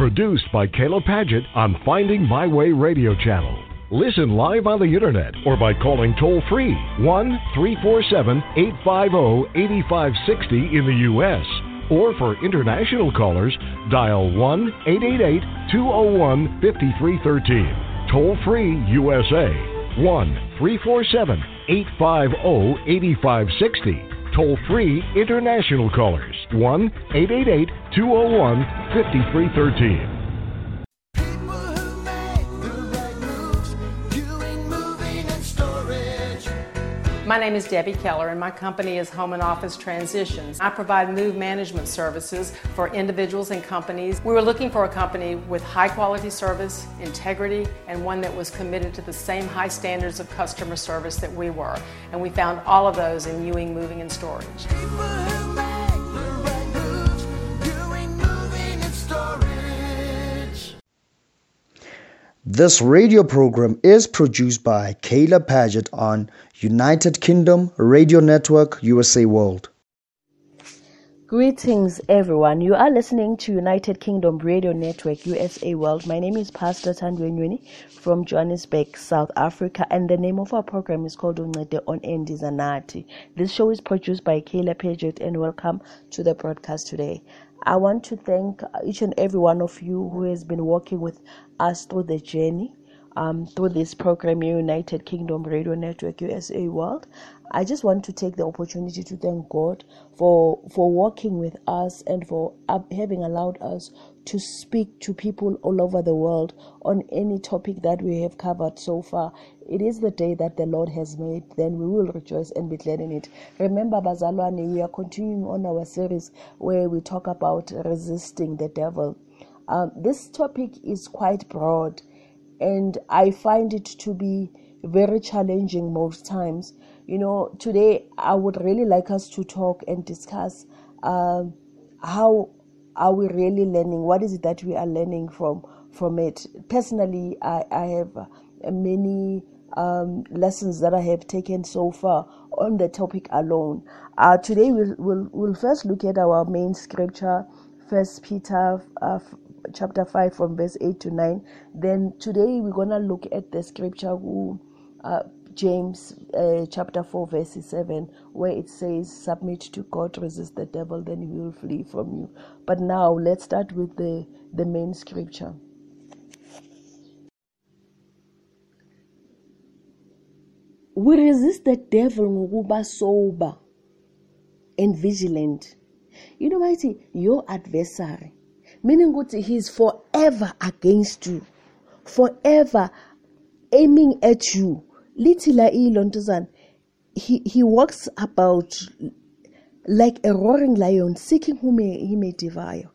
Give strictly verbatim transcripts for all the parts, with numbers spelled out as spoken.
Produced by Kayla Paget on Finding My Way Radio Channel. Listen live on the internet or by calling toll-free one three four seven, eight five zero, eight five six zero in the U S Or for international callers, dial one eight eight eight, two zero one, five three one three. Toll-free U S A, one three four seven, eight five zero, eight five six zero. Toll-free international callers, one eight eight eight, two zero one, five three one three. My name is Debbie Keller and my company is Home and Office Transitions. I provide move management services for individuals and companies. We were looking for a company with high quality service, integrity, and one that was committed to the same high standards of customer service that we were. And we found all of those in Ewing Moving and Storage. This radio program is produced by Kayla Paget on United Kingdom Radio Network, U S A World. Greetings, everyone. You are listening to United Kingdom Radio Network, U S A World. My name is Pastor Tandwenyweni from Johannesburg, South Africa, and the name of our program is called Uncede on Endi Zanati. This show is produced by Kayla Paget, and welcome to the broadcast today. I want to thank each and every one of you who has been working with us through the journey, um, through this program, United Kingdom Radio Network, U S A World. I just want to take the opportunity to thank God for for working with us and for uh, having allowed us to speak to people all over the world on any topic that we have covered so far. It is the day that the Lord has made, then we will rejoice and be glad in it. Remember, Bazalwane, we are continuing on our series where we talk about resisting the devil. Um, this topic is quite broad, and I find it to be very challenging most times. You know, today I would really like us to talk and discuss uh, how are we really learning? What is it that we are learning from from it? Personally, I, I have uh, many um, lessons that I have taken so far on the topic alone. Uh, today we'll, we'll we'll first look at our main scripture, First Peter uh, chapter five from verse eight to nine. Then today we're gonna look at the scripture who. Uh, James uh, chapter four verse seven, where it says, submit to God, resist the devil, then he will flee from you. But now let's start with the, the main scripture. We resist the devil ngokuba sober and vigilant. You know what? Your adversary, meaning what he's forever against you, forever aiming at you. Litila ilontuzan, he he walks about like a roaring lion, seeking whom he may devour.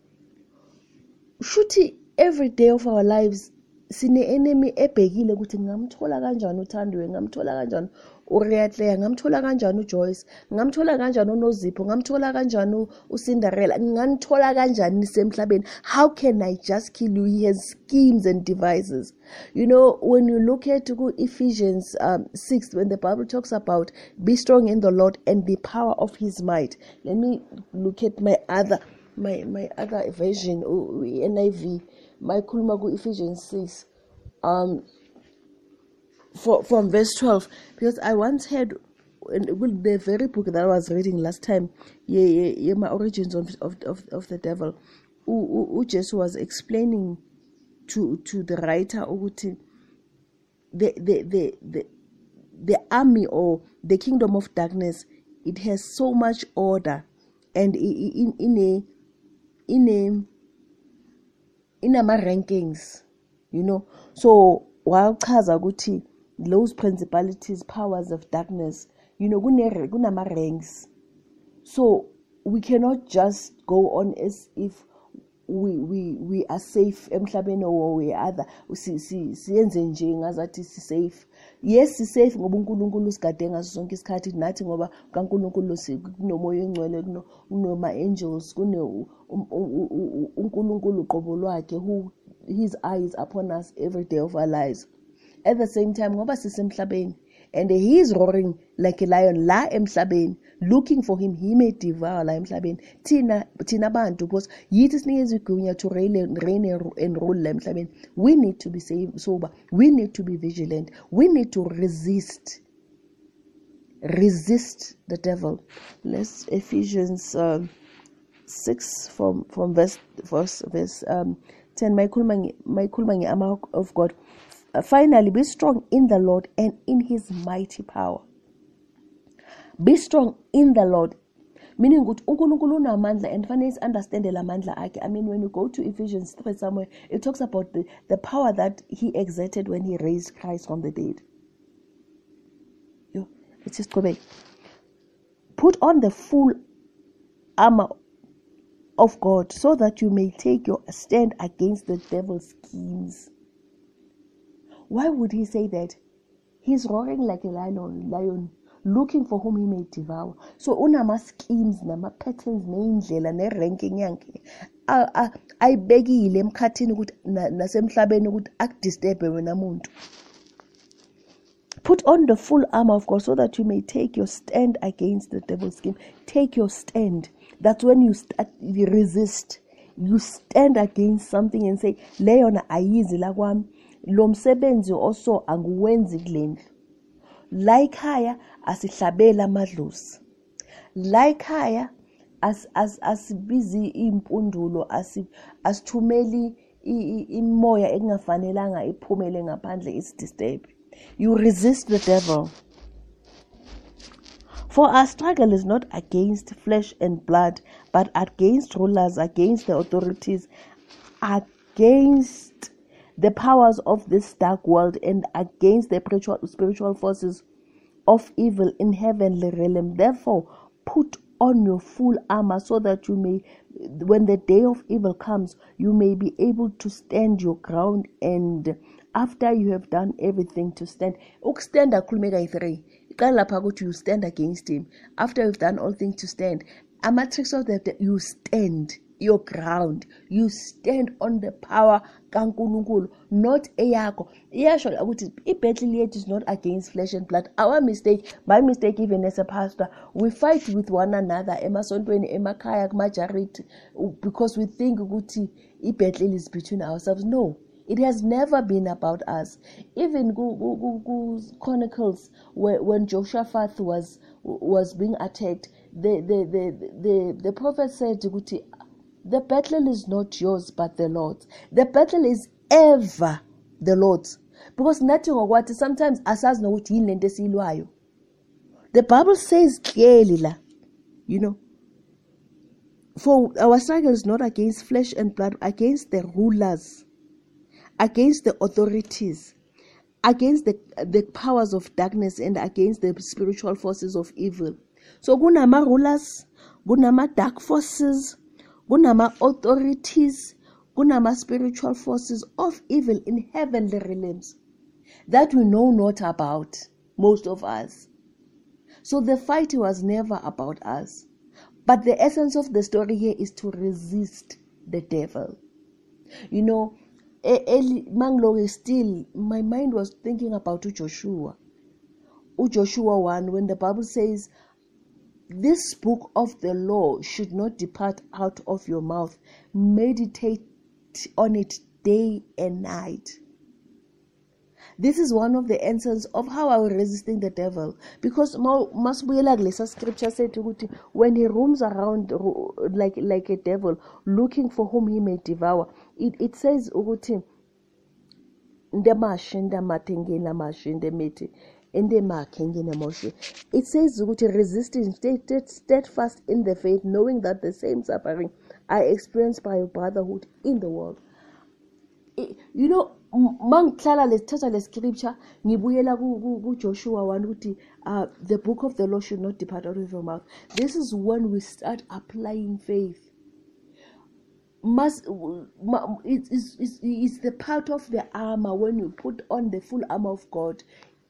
Shuthi every day of our lives, sine enemy ebhekile ukuthi ngamthola kanjani uThandwe, ngamthola kanjani uReatle, ngamthola kanjani uJoyce, ngamthola kanjani uNozipho, ngamthola kanjani uCinderella, ngamthola kanjani nisemhlabeni. How can I just kill you? He has schemes and devices. You know, when you look at Ephesians um, six, when the Bible talks about be strong in the Lord and the power of his might. Let me look at my other my my other version, N I V, my Kulmagu Ephesians six. Um For, from verse twelve, because I once heard with the very book that I was reading last time, yeah, yeah, yeah my origins of of of, of the devil, who Jesus was explaining to to the writer ukuthi the the the the the army or the kingdom of darkness, it has so much order, and in in a in a in a rankings, you know. So while chaza ukuthi those principalities, powers of darkness, you know, kunama ranks. So we cannot just go on as if we we we are safe emhlabeni or we other. Si si siyenze nje ngazathi si safe. Yes, si safe ngoba uNkulunkulu sigade ngaso sonke isikhathi nathi ngoba kaNkulunkulu sikunomoya engcwele kunoma angels kune uNkulunkulu uqobo lwakhe who his eyes upon us every day of our lives. At the same time, ngoba sisemhlabeni, and he is roaring like a lion la emhlabeni, looking for him he may devour la emhlabeni. Tina tina bantu, because yithi sinikeza igunya to reign reign and rule la emhlabeni. We need to be sober, we need to be vigilant, we need to resist resist the devil. Let's Ephesians um, six from from verse verse verse um ten. My kulmangi armor of God. Uh, finally, be strong in the Lord and in His mighty power. Be strong in the Lord, meaning good unkulunkulu unamandla, and finally understand the lamandla akhe. I mean, when you go to Ephesians three somewhere, it talks about the, the power that He exerted when He raised Christ from the dead. Yo, let's just go back. Put on the full armor of God so that you may take your stand against the devil's schemes. Why would he say that? He's roaring like a lion, lion looking for whom he may devour. So unama schemes, nama patterns, neindlela, ne ranking yakhe. Ayibekile emkhathini ukuthi nasemhlabeni ukuthi akudisturbe wena muntu. Put on the full armor of God so that you may take your stand against the devil's scheme. Take your stand. That's when you start, you resist. You stand against something and say, Leona ayizi la kwami, lo msebenzi also anguwenzi kulendlu. Like haya asihlabela amadlozi. Like haya as as asibizi impundulo, as asithumeli imoya engafanelanga iphumele ngaphandle isdisturb. You resist the devil. For our struggle is not against flesh and blood, but against rulers, against the authorities, against the powers of this dark world, and against the spiritual, spiritual forces of evil in heavenly realm. Therefore, put on your full armor so that you may, when the day of evil comes, you may be able to stand your ground, and after you have done everything to stand. Ukstand akhulumeka three. You stand against him. After you've done all things to stand, a matrix of that you stand your ground. You stand on the power kaNkulunkulu, not eyakho. Iyasho ukuthi ibettle yethu is not against flesh and blood. Our mistake, my mistake even as a pastor, we fight with one another emasontweni emakhaya kumajarity because we think ukuthi ibettle is between ourselves. No. It has never been about us. Even go, go, go, go Chronicles, where, when Jehoshaphat was was being attacked, the the the the, the prophet said, "The battle is not yours, but the Lord's. The battle is ever the Lord's." Because nothing or what sometimes asas no silwayo. The Bible says clearly, la, you know. For our struggle is not against flesh and blood, against the rulers, against the authorities, against the, the powers of darkness, and against the spiritual forces of evil. So gunama rulers, gunama dark forces, gunama authorities, gunama spiritual forces of evil in heavenly realms that we know not about, most of us. So the fight was never about us. But the essence of the story here is to resist the devil. You know, Manglo still, my mind was thinking about Joshua. Joshua one, when the Bible says, this book of the law should not depart out of your mouth. Meditate on it day and night. This is one of the answers of how I was resisting the devil. Because scripture said when he roams around like, like a devil, looking for whom he may devour, it, it says it says resisting, stay steadfast in the faith, knowing that the same suffering are experienced by your brotherhood in the world. You know, mangithala lesithatha le scripture ngibuyela ku Joshua one ukuthi uh, the book of the law should not depart out of your mouth. This is when we start applying faith. Must it is it's, it's the part of the armor when you put on the full armor of God.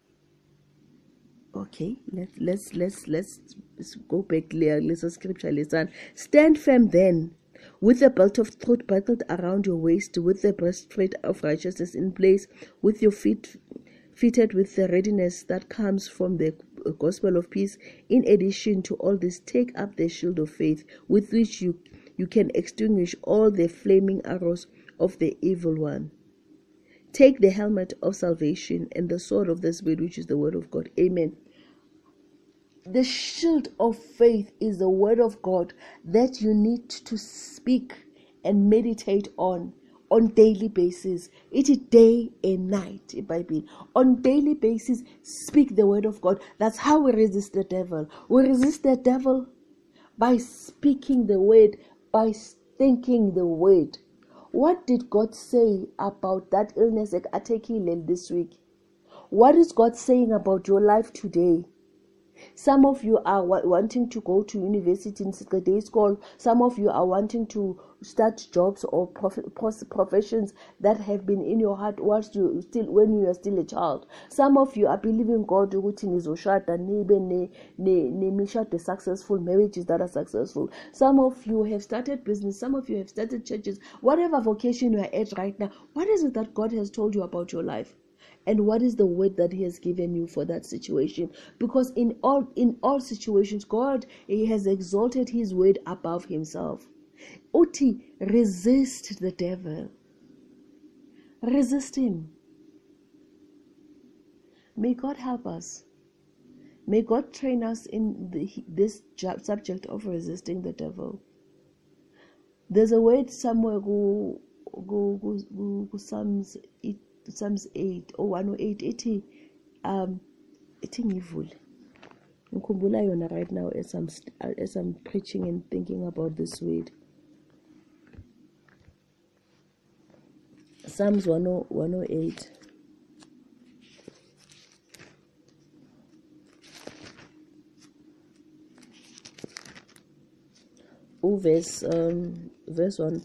Okay, let's let's let's let's, let's go back there. Let's scripture listen. Stand firm then, with the belt of truth buckled around your waist, with the breastplate of righteousness in place, with your feet fitted with the readiness that comes from the gospel of peace. In addition to all this, take up the shield of faith, with which you, you can extinguish all the flaming arrows of the evil one. Take the helmet of salvation and the sword of the Spirit, which is the word of God. Amen. The shield of faith is the word of God that you need to speak and meditate on on daily basis. It is day and night, Bible. On daily basis, speak the word of God. That's how we resist the devil. We resist the devil by speaking the word, by thinking the word. What did God say about that illness at this week? What is God saying about your life today? Some of you are wanting to go to university in day school. Some of you are wanting to start jobs or prof- professions that have been in your heart whilst you still, when you are still a child. Some of you are believing God the successful marriages that are successful. Some of you have started business. Some of you have started churches. Whatever vocation you are at right now, what is it that God has told you about your life? And what is the word that he has given you for that situation? Because in all in all situations, God, he has exalted his word above himself. Uti, resist the devil. Resist him. May God help us. May God train us in the, this subject of resisting the devil. There's a word somewhere, go, go, go, go, go Psalms it. Psalms eight or one oh eight, eighty, um, it's evil. Ngikhumbula yona right now as I'm as I'm preaching and thinking about this word. Psalms one oh eight. Oh, verse um verse one.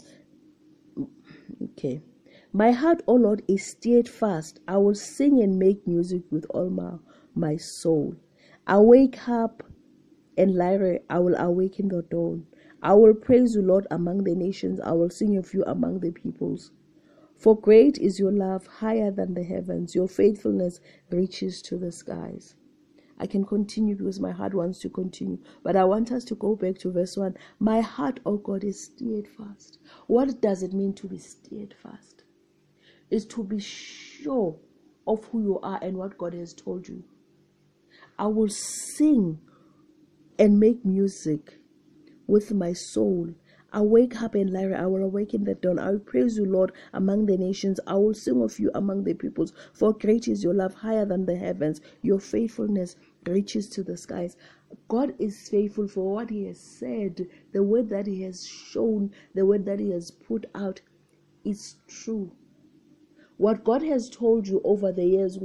Okay. My heart, O Lord, is steadfast. I will sing and make music with all my, my soul. I wake up and lyre, I will awaken the dawn. I will praise you, Lord, among the nations. I will sing of you among the peoples. For great is your love, higher than the heavens. Your faithfulness reaches to the skies. I can continue because my heart wants to continue. But I want us to go back to verse one. My heart, O God, is steadfast. What does it mean to be steadfast? Is to be sure of who you are and what God has told you. I will sing and make music with my soul. I wake up and lyre, I will awaken the dawn. I will praise you, Lord, among the nations. I will sing of you among the peoples. For great is your love, higher than the heavens. Your faithfulness reaches to the skies. God is faithful for what he has said. The word that he has shown, the word that he has put out is true. What God has told you over the years,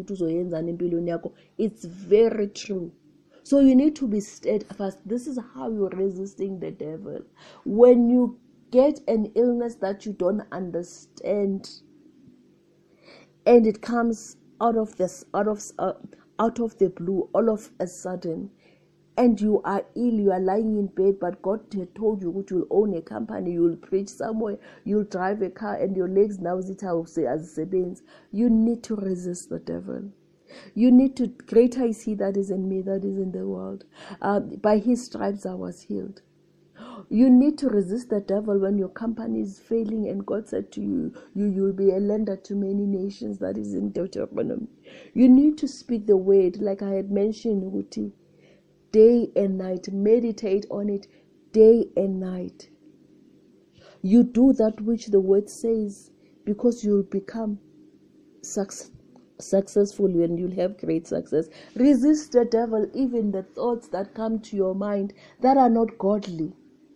it's very true. So you need to be steadfast. This is how you're resisting the devil. When you get an illness that you don't understand, and it comes out of this, out of uh, out of the blue, all of a sudden, and you are ill, you are lying in bed, but God had told you that you'll own a company, you'll preach somewhere, you'll drive a car, and your legs now sit out as sebenzi. You need to resist the devil. You need to, greater is he that is in me, that is in the world. Uh, by his stripes I was healed. You need to resist the devil when your company is failing and God said to you, you you'll be a lender to many nations. That is in Deuteronomy. You need to speak the word, like I had mentioned, Uti. Day and night, meditate on it day and night. You do that which the word says, because you'll become success, successful and you'll have great success. Resist the devil, even the thoughts that come to your mind that are not godly.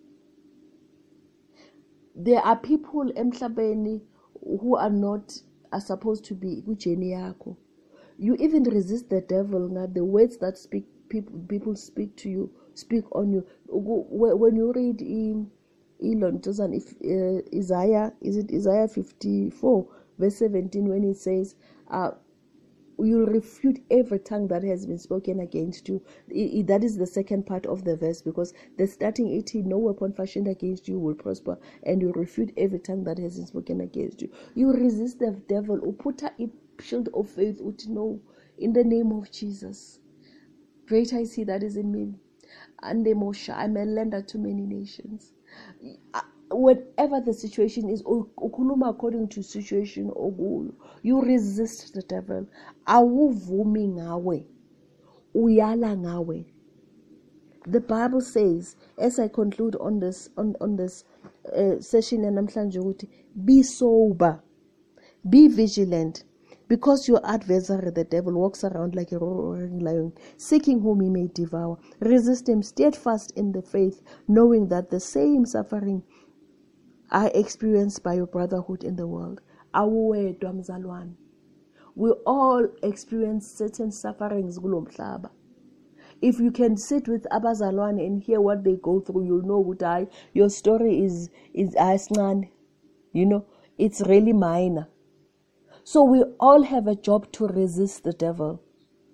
There are people emhlabeni who are not are supposed to be kujeni yakho. You even resist the devil now. The words that speak people people speak to you, speak on you. When you read in Elon if uh, Isaiah, is it Isaiah fifty-four verse seventeen, when it says, uh, you'll refute every tongue that has been spoken against you. It, it, that is the second part of the verse, because the starting eighteen, no weapon fashioned against you will prosper, and you refute every tongue that has been spoken against you. You resist the devil. Put a shield of faith. No, In the name of Jesus. Greater is he that is in me. And the Moshe, I'm a lender to many nations. Whatever the situation is, ukhuluma according to situation okuyo, you resist the devil. Awuvumi ngawe, uyala ngawe. The Bible says, as I conclude on this on, on this uh, session namhlanje ukuthi, be sober, be vigilant, because your adversary, the devil, walks around like a roaring lion, seeking whom he may devour. Resist him steadfast in the faith, knowing that the same suffering are experienced by your brotherhood in the world. Awuwedwa mzalwane. We all experience certain sufferings kulo mhlaba. If you can sit with abazalwane and hear what they go through, you'll know what I, your story is is asnan. You know, it's really minor. So we all have a job to resist the devil.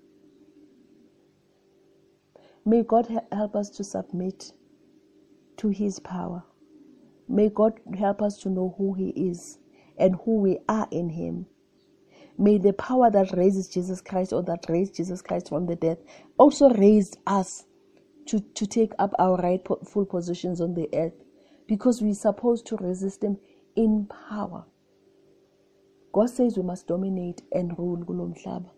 May God help us to submit to his power. May God help us to know who he is and who we are in him. May the power that raises Jesus Christ, or that raised Jesus Christ from the dead, also raise us to, to take up our rightful positions on the earth, because we're supposed to resist him in power. God says we must dominate and rule kulo mhlaba.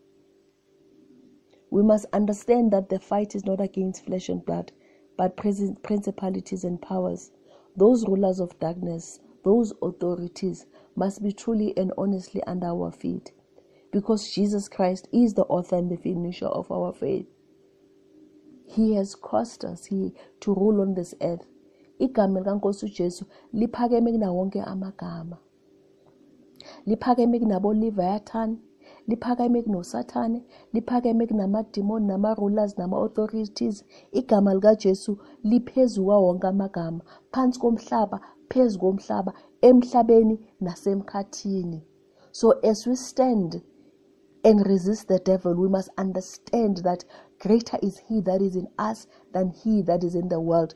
We must understand that the fight is not against flesh and blood, but principalities and powers. Those rulers of darkness, those authorities must be truly and honestly under our feet, because Jesus Christ is the author and the finisher of our faith. He has caused us he, to rule on this earth. Igama likaNkosi uJesu liphakeme kuna wonke amagama. Liphakeme kunabo Leviathan, liphakeme kunoSathane, liphakeme kunamademon, nama-rulers, nama-authorities. Igama likaJesu liphezu kwawo wonke amagama, phansi komhlaba, phezu komhlaba, emhlabeni nasemkhathini. So as we stand and resist the devil, we must understand that greater is he that is in us than he that is in the world.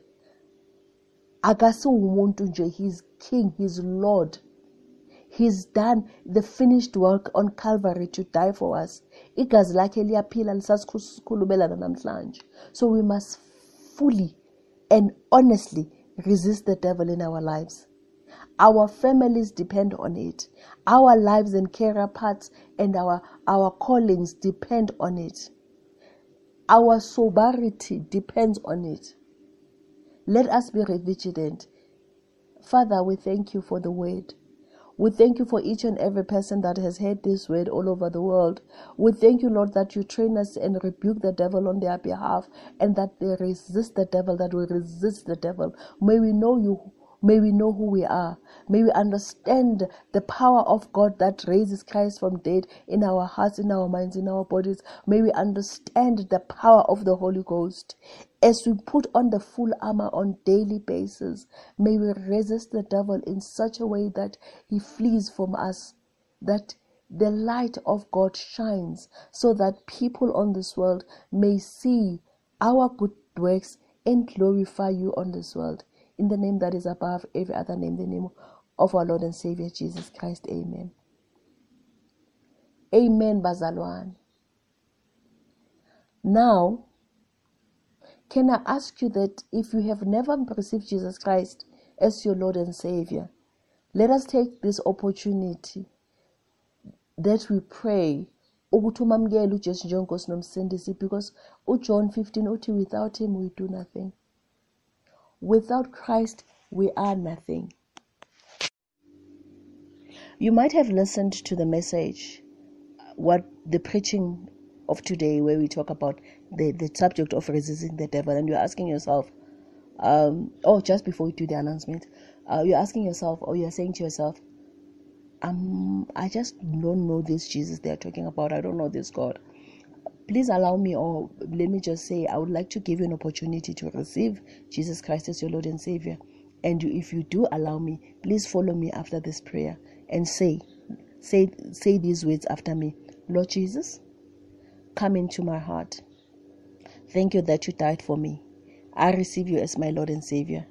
Akasi umuntu nje, he's king, he's Lord. He's done the finished work on Calvary to die for us. Igazi lakhe liyaphila lisasikhulubela namhlanje. So we must fully and honestly resist the devil in our lives. Our families depend on it. Our lives and career paths and our, our callings depend on it. Our sobriety depends on it. Let us be vigilant. Father, we thank you for the word. We thank you for each and every person that has heard this word all over the world. We thank you, Lord, that you train us and rebuke the devil on their behalf, and that they resist the devil, that we resist the devil. May we know you. May we know who we are. May we understand the power of God that raises Christ from dead in our hearts, in our minds, in our bodies. May we understand the power of the Holy Ghost. As we put on the full armor on daily basis, may we resist the devil in such a way that he flees from us, that the light of God shines, so that people on this world may see our good works and glorify you on this world. In the name that is above every other name, the name of our Lord and Savior Jesus Christ. Amen. Amen, bazalwane. Now, can I ask you that if you have never received Jesus Christ as your Lord and Savior, let us take this opportunity that we pray ukuthi umamukele uJesu njengenkosi nomsindisi, because uJohn fifteen uthi, without him we do nothing. Without Christ, we are nothing. You might have listened to the message, what the preaching of today, where we talk about the, the subject of resisting the devil, and you're asking yourself, um, oh, just before we do the announcement, uh, you're asking yourself, or you're saying to yourself, um, I just don't know this Jesus they're talking about. I don't know this God. Please allow me, or let me just say, I would like to give you an opportunity to receive Jesus Christ as your Lord and Savior. And you, if you do allow me, please follow me after this prayer and say, say, say these words after me. Lord Jesus, come into my heart. Thank you that you died for me. I receive you as my Lord and Savior.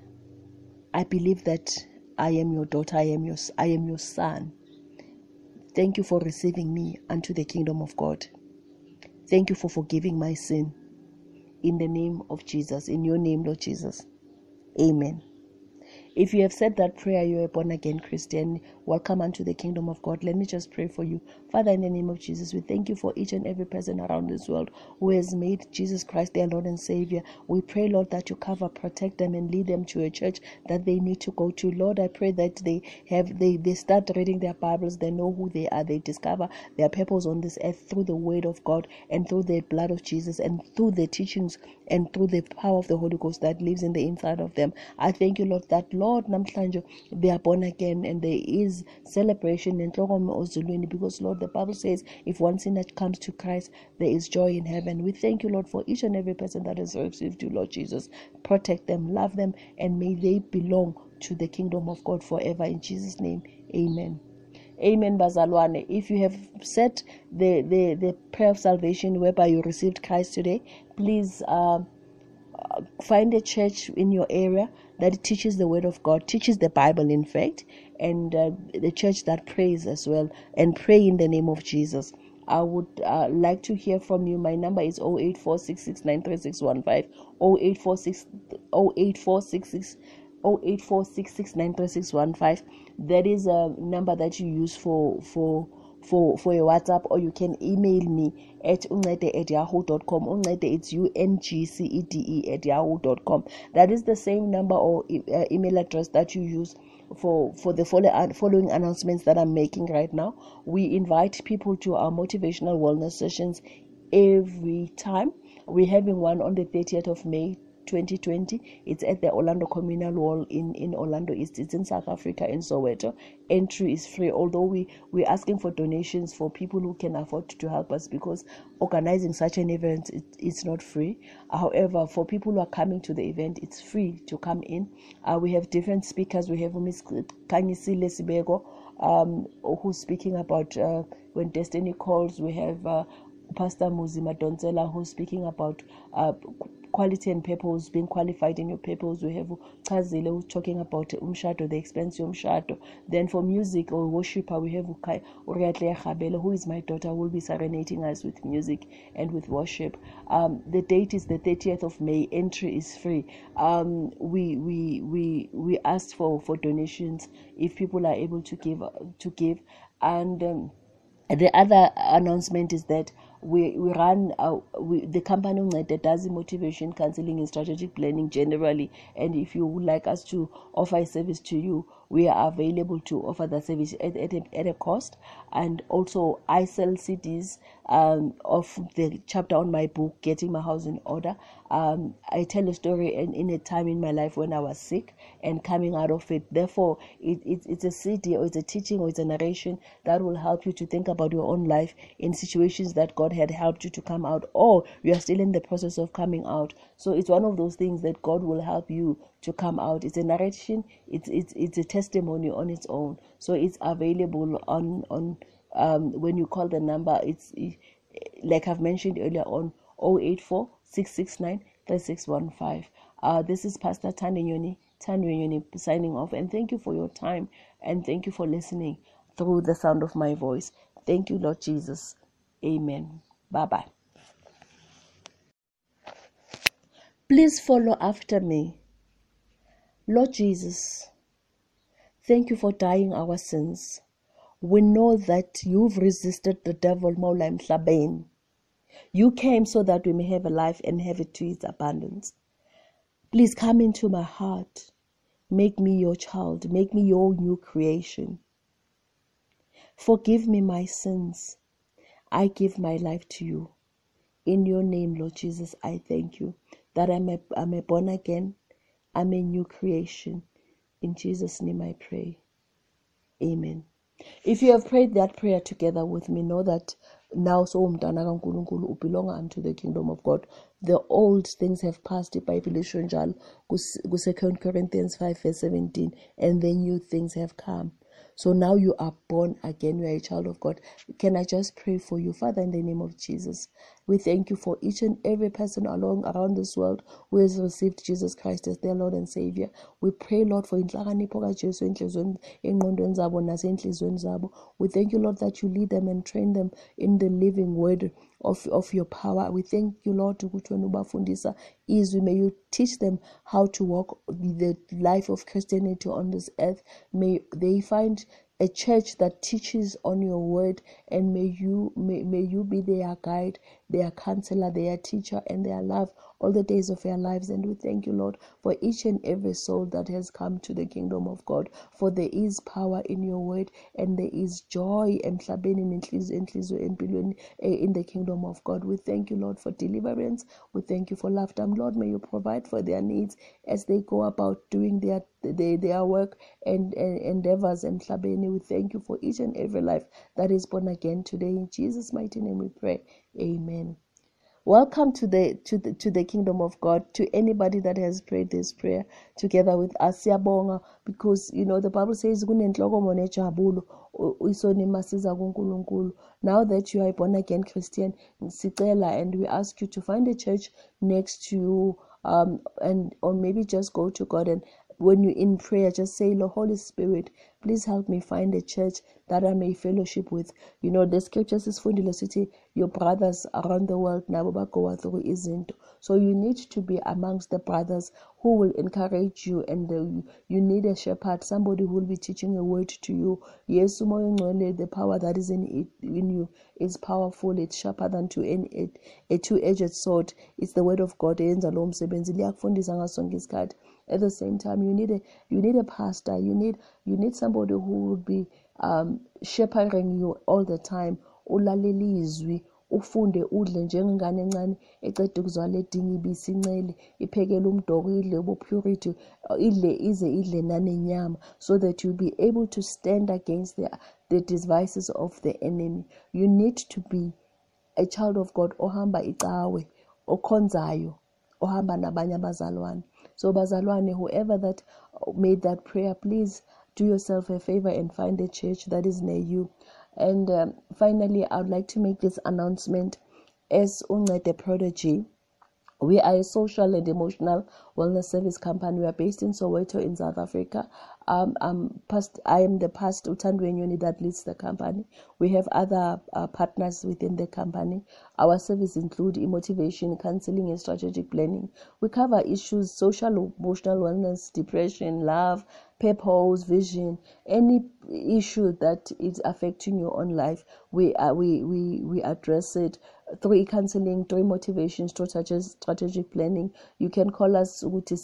I believe that I am your daughter. I am your, I am your son. Thank you for receiving me unto the kingdom of God. Thank you for forgiving my sin. In the name of Jesus, in your name, Lord Jesus. Amen. If you have said that prayer, you are a born-again Christian. Welcome unto the kingdom of God. Let me just pray for you. Father, in the name of Jesus, we thank you for each and every person around this world who has made Jesus Christ their Lord and Savior. We pray, Lord, that you cover, protect them, and lead them to a church that they need to go to. Lord, I pray that they have they, they start reading their Bibles. They know who they are. They discover their purpose on this earth through the word of God and through the blood of Jesus and through the teachings and through the power of the Holy Ghost that lives in the inside of them. I thank you, Lord, that Lord namhlanje they are born again, and there is celebration in Ozulwini, because Lord, the Bible says if one sinner comes to Christ, there is joy in heaven. We thank you, Lord, for each and every person that has received you, Lord Jesus. Protect them, love them, and may they belong to the kingdom of God forever. In Jesus' name, amen. Amen, Bazalwane. If you have said the, the, the prayer of salvation whereby you received Christ today, please uh, find a church in your area that teaches the word of God, teaches the Bible, in fact, and uh, the church that prays as well, and pray in the name of Jesus. I would uh, like to hear from you. My number is zero eight four six six nine three six one five, zero eight four six six zero eight four six six nine three six one five. That is a number that you use for for for for your WhatsApp, or you can email me at uncede at yahoo dot com. Uncede, it's U N G C E D E at yahoo dot com. That is the same number or e- uh, email address that you use for for the follow, following announcements that I'm making right now. We invite people to our motivational wellness sessions every time. We're having one on the thirtieth of May twenty twenty. It's at the Orlando Communal Hall in, in Orlando East. It's in South Africa, in Soweto. Entry is free, although we, we're asking for donations for people who can afford to help us, because organizing such an event, it, it's not free. However, for people who are coming to the event, it's free to come in. Uh, we have different speakers. We have Miss Kanyisile Sibego, um, who's speaking about uh, when destiny calls. We have uh, Pastor Muzima Donzela, who's speaking about uh, quality and purpose, being qualified in your purpose. We have Chazile, who's talking about umshado, the expense of umshado. Then for music or worshiper, we have Uriatle Khabele, who is my daughter, who will be serenading us with music and with worship. Um, the date is the thirtieth of May. Entry is free. Um, we we we we asked for for donations if people are able to give to give, and um, the other announcement is that we we run uh, we, the company that does motivation counseling and strategic planning generally, and if you would like us to offer a service to you, we are available to offer that service at, at, a, at a cost. And also I sell C Ds um, of the chapter on my book, Getting My House in Order. um, I tell a story in, in a time in my life when I was sick and coming out of it. Therefore it, it, it's a C D, or it's a teaching, or it's a narration that will help you to think about your own life in situations that God had helped you to come out, or you are still in the process of coming out. So it's one of those things that God will help you to come out. It's a narration, it's it's it's a testimony on its own. So it's available on on um when you call the number. It's it, like I've mentioned earlier on, zero eight four six six nine three six one five. Uh this is Pastor Thandiwe Thandiwe signing off, and thank you for your time, and thank you for listening through the sound of my voice. Thank you, Lord Jesus. Amen. Bye-bye. Please follow after me. Lord Jesus, thank you for dying our sins. We know that you've resisted the devil, Maula Mhlabane. You came so that we may have a life and have it to its abundance. Please come into my heart. Make me your child. Make me your new creation. Forgive me my sins. I give my life to you. In your name, Lord Jesus, I thank you that I'm a, I'm a born again. I'm a new creation. In Jesus' name I pray. Amen. If you have prayed that prayer together with me, know that now so umntwana kaNkulunkulu belong unto the kingdom of God. The old things have passed. iBhayibheli lisho njalo ku Second Corinthians five verse seventeen, and the new things have come. So now you are born again. You are a child of God. Can I just pray for you, Father, in the name of Jesus? We thank you for each and every person along around this world who has received Jesus Christ as their Lord and Savior. We pray, Lord, for inhlakanipho kaJesu enhlizweni engqondweni zabo nasenhlizweni zabo. We thank you, Lord, that you lead them and train them in the living word of, of your power. We thank you, Lord, ukuthi wena ubafundisa izwi. May you teach them how to walk the life of Christianity on this earth. May they find a church that teaches on your word, and may you may, may you be their guide, their counselor, their teacher, and their love all the days of their lives. And we thank you, Lord, for each and every soul that has come to the kingdom of God, for there is power in your word, and there is joy in the kingdom of God. We thank you, Lord, for deliverance. We thank you for laughter. Lord, may you provide for their needs as they go about doing their their, their work and, and endeavors. And we thank you for each and every life that is born again today. In Jesus' mighty name we pray. Amen. Welcome to the to the to the kingdom of God. To anybody that has prayed this prayer together with us, siyabonga, because you know the Bible says kunenhloko monejabulu isonimasiza kuNkulunkulu. Now that you are a born again Christian, sicela, and we ask you to find a church next to you, um, and or maybe just go to God, and when you're in prayer, just say, Lord, Holy Spirit, please help me find a church that I may fellowship with. You know, the scriptures is fundile city, your brothers around the world now go through isn't. So you need to be amongst the brothers who will encourage you, and the, you need a shepherd, somebody who will be teaching a word to you. Yes, the power that is in it in you is powerful. It's sharper than to any a two-edged sword. It's the word of God. At the same time, you need a you need a pastor. You need you need somebody who will be um, shepherding you all the time. Ulalelizwi, ufunde udle njengengane encane ecede ukuzwala edinga ibisi incele iphekele umdoko idle bo purity idle ize idle nanenyama, so that you'll be able to stand against the the devices of the enemy. You need to be a child of God ohamba icawe, okhonzayo, ohamba nabanye abazalwane. So bazalwane, whoever that made that prayer, please do yourself a favor and find a church that is near you. And um, finally, I would like to make this announcement. As Uncede Prodigy, we are a social and emotional wellness service company. We are based in Soweto in South Africa. Um, I'm past, I am the pastor Uthandwe Nyoni that leads the company. We have other uh, partners within the company. Our services include motivation, counseling, and strategic planning. We cover issues, social, emotional wellness, depression, love, purpose, vision, any issue that is affecting your own life. We uh, we we we address it through counseling, through motivation, strategic strategic planning. You can call us ukuthi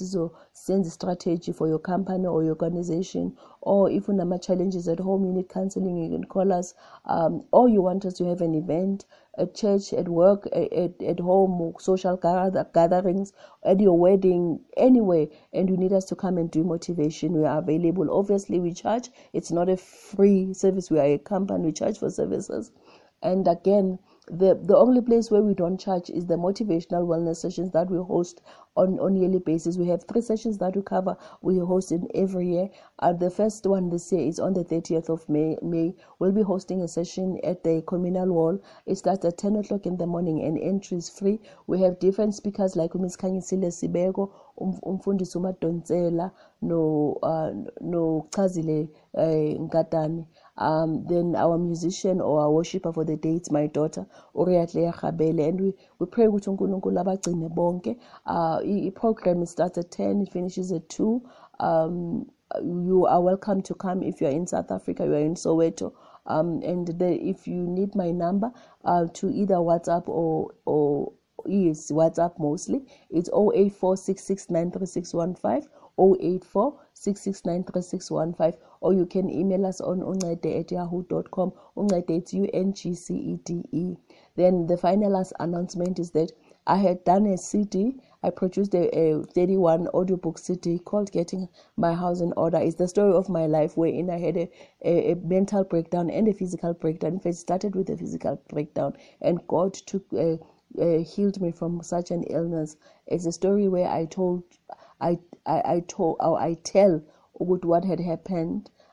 send strategy for your company or your organization, or if you have challenges at home, you need counseling, you can call us. Um, or you want us to have an event at church, at work, at, at home, social gatherings, at your wedding, anywhere, and you need us to come and do motivation. We are available. Obviously, we charge. It's not a free service. We are a company. We charge for services. And again, the, the only place where we don't charge is the motivational wellness sessions that we host on on yearly basis. We have three sessions that we cover. We host in every year. Uh, the first one this year is on the thirtieth of May. May we'll be hosting a session at the communal hall. It starts at ten o'clock in the morning, and entry is free. We have different speakers like Miz Khanyisile Sibeko, Umfundisi uMadonsela, no uh, no Chazile Nkatani. Um, then our musician or our worshiper for the day, it's my daughter, Uriatle Khabele, and we, we pray with uNkulunkulu abagcine bonke. Uh, the program starts at ten, it finishes at two. Um, you are welcome to come if you are in South Africa, you are in Soweto. Um, and the, if you need my number uh, to either WhatsApp or or yes, WhatsApp mostly, it's zero eight four six six nine three six one five, zero eight four six six nine three six one five, or you can email us on uncede at yahoo dot com. Uncede, it's U N G C E D E. Then the final last announcement is that I had done a C D. I produced a, a thirty-one audiobook C D called Getting My House in Order. It's the story of my life wherein I had a, a, a mental breakdown and a physical breakdown. In fact, it started with a physical breakdown, and God took uh, uh, healed me from such an illness. It's a story where I told, I I, I told, or I tell what had happened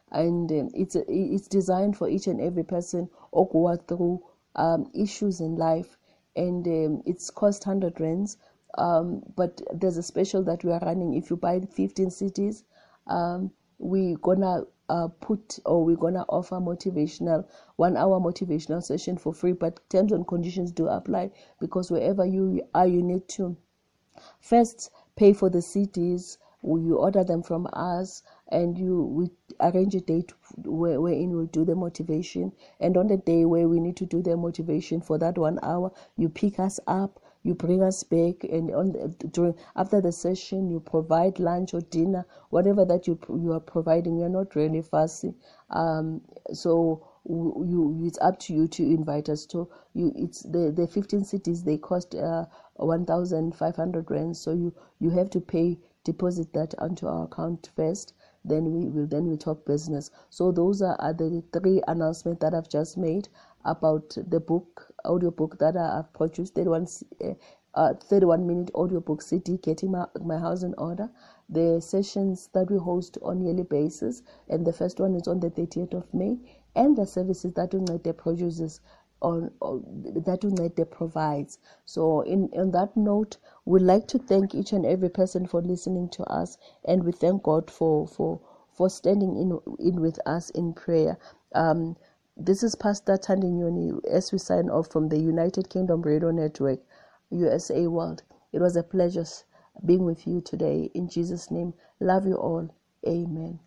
and um, it's it's designed for each and every person who go through um, issues in life, and um, it's cost one hundred rands. Um, but there's a special that we are running. If you buy fifteen C Ds, um, we're gonna uh, put or we're gonna offer motivational one hour motivational session for free. But terms and conditions do apply, because wherever you are, you need to first pay for the C Ds. You order them from us, and you we arrange a date where wherein we'll do the motivation. And on the day where we need to do the motivation for that one hour, you pick us up, you bring us back, and on the, during after the session, you provide lunch or dinner, whatever that you you are providing. We are not really fussy, um, so you it's up to you to invite us to you. It's the the fifteen cities, they cost uh, one thousand five hundred rands, so you you have to pay deposit that onto our account first, then we will then we talk business. So those are, are the three announcements that I've just made about the book, audio book that I have produced, thirty-one, uh, thirty-one minute audio book C D, Getting my, my House in Order, the sessions that we host on yearly basis, and the first one is on the thirtieth of May, and the services that Uncede produces on, on that Uncede provides. So in on that note, we'd like to thank each and every person for listening to us, and we thank God for for for standing in in with us in prayer. Um, this is Pastor Tandinyoni as we sign off from the United Kingdom Radio Network, U S A World. It was a pleasure being with you today. In Jesus' name, love you all. Amen.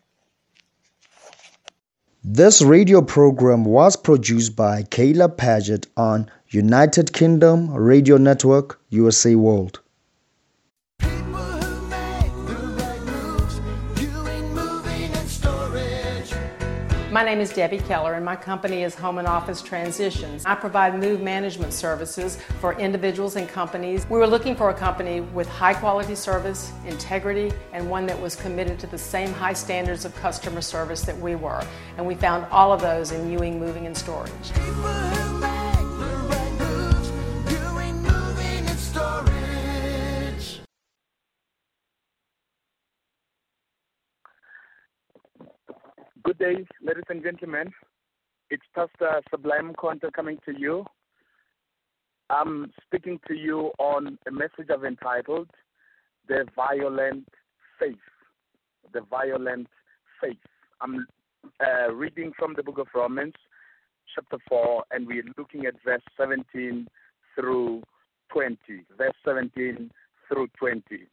This radio program was produced by Kayla Paget on United Kingdom Radio Network, U S A World. My name is Debbie Keller, and my company is Home and Office Transitions. I provide move management services for individuals and companies. We were looking for a company with high quality service, integrity, and one that was committed to the same high standards of customer service that we were. And we found all of those in Ewing Moving and Storage. Good day, ladies and gentlemen. It's Pastor Sublime Conte coming to you. I'm speaking to you on a message I've entitled, The Violent Faith. The Violent Faith. I'm uh, reading from the book of Romans, chapter four, and we're looking at verse seventeen through twenty. Verse seventeen through twenty.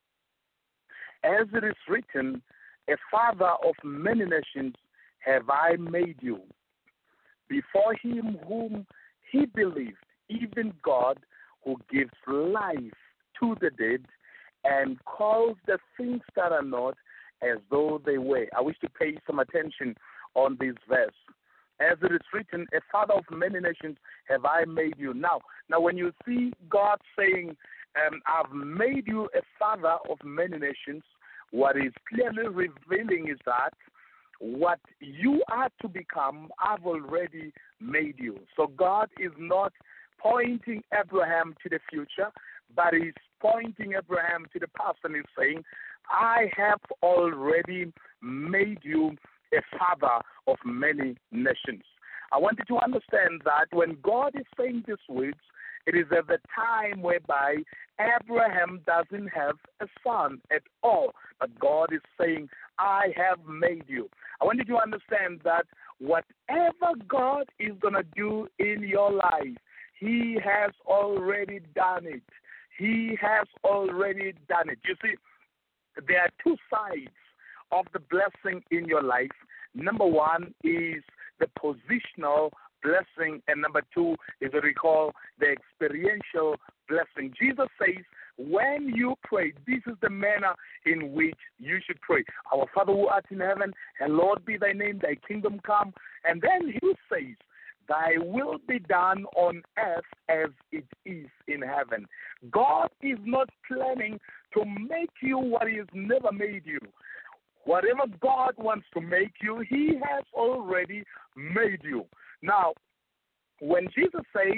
As it is written, a father of many nations have I made you, before him whom he believed, even God, who gives life to the dead and calls the things that are not as though they were. I wish to pay some attention on this verse. As it is written, a father of many nations have I made you. Now, now when you see God saying, um, I've made you a father of many nations, what is clearly revealing is that what you are to become, I've already made you. So God is not pointing Abraham to the future, but he's pointing Abraham to the past, and he's saying, I have already made you a father of many nations. I want you to understand that when God is saying these words, it is at the time whereby Abraham doesn't have a son at all. But God is saying, I have made you. I want you to understand that whatever God is going to do in your life, he has already done it. He has already done it. You see, there are two sides of the blessing in your life. Number one is the positional blessing, and number two is what we call the experiential blessing. Jesus says, when you pray, this is the manner in which you should pray. Our Father who art in heaven, hallowed be thy name, thy kingdom come. And then he says, thy will be done on earth as it is in heaven. God is not planning to make you what he has never made you. Whatever God wants to make you, he has already made you. Now, when Jesus says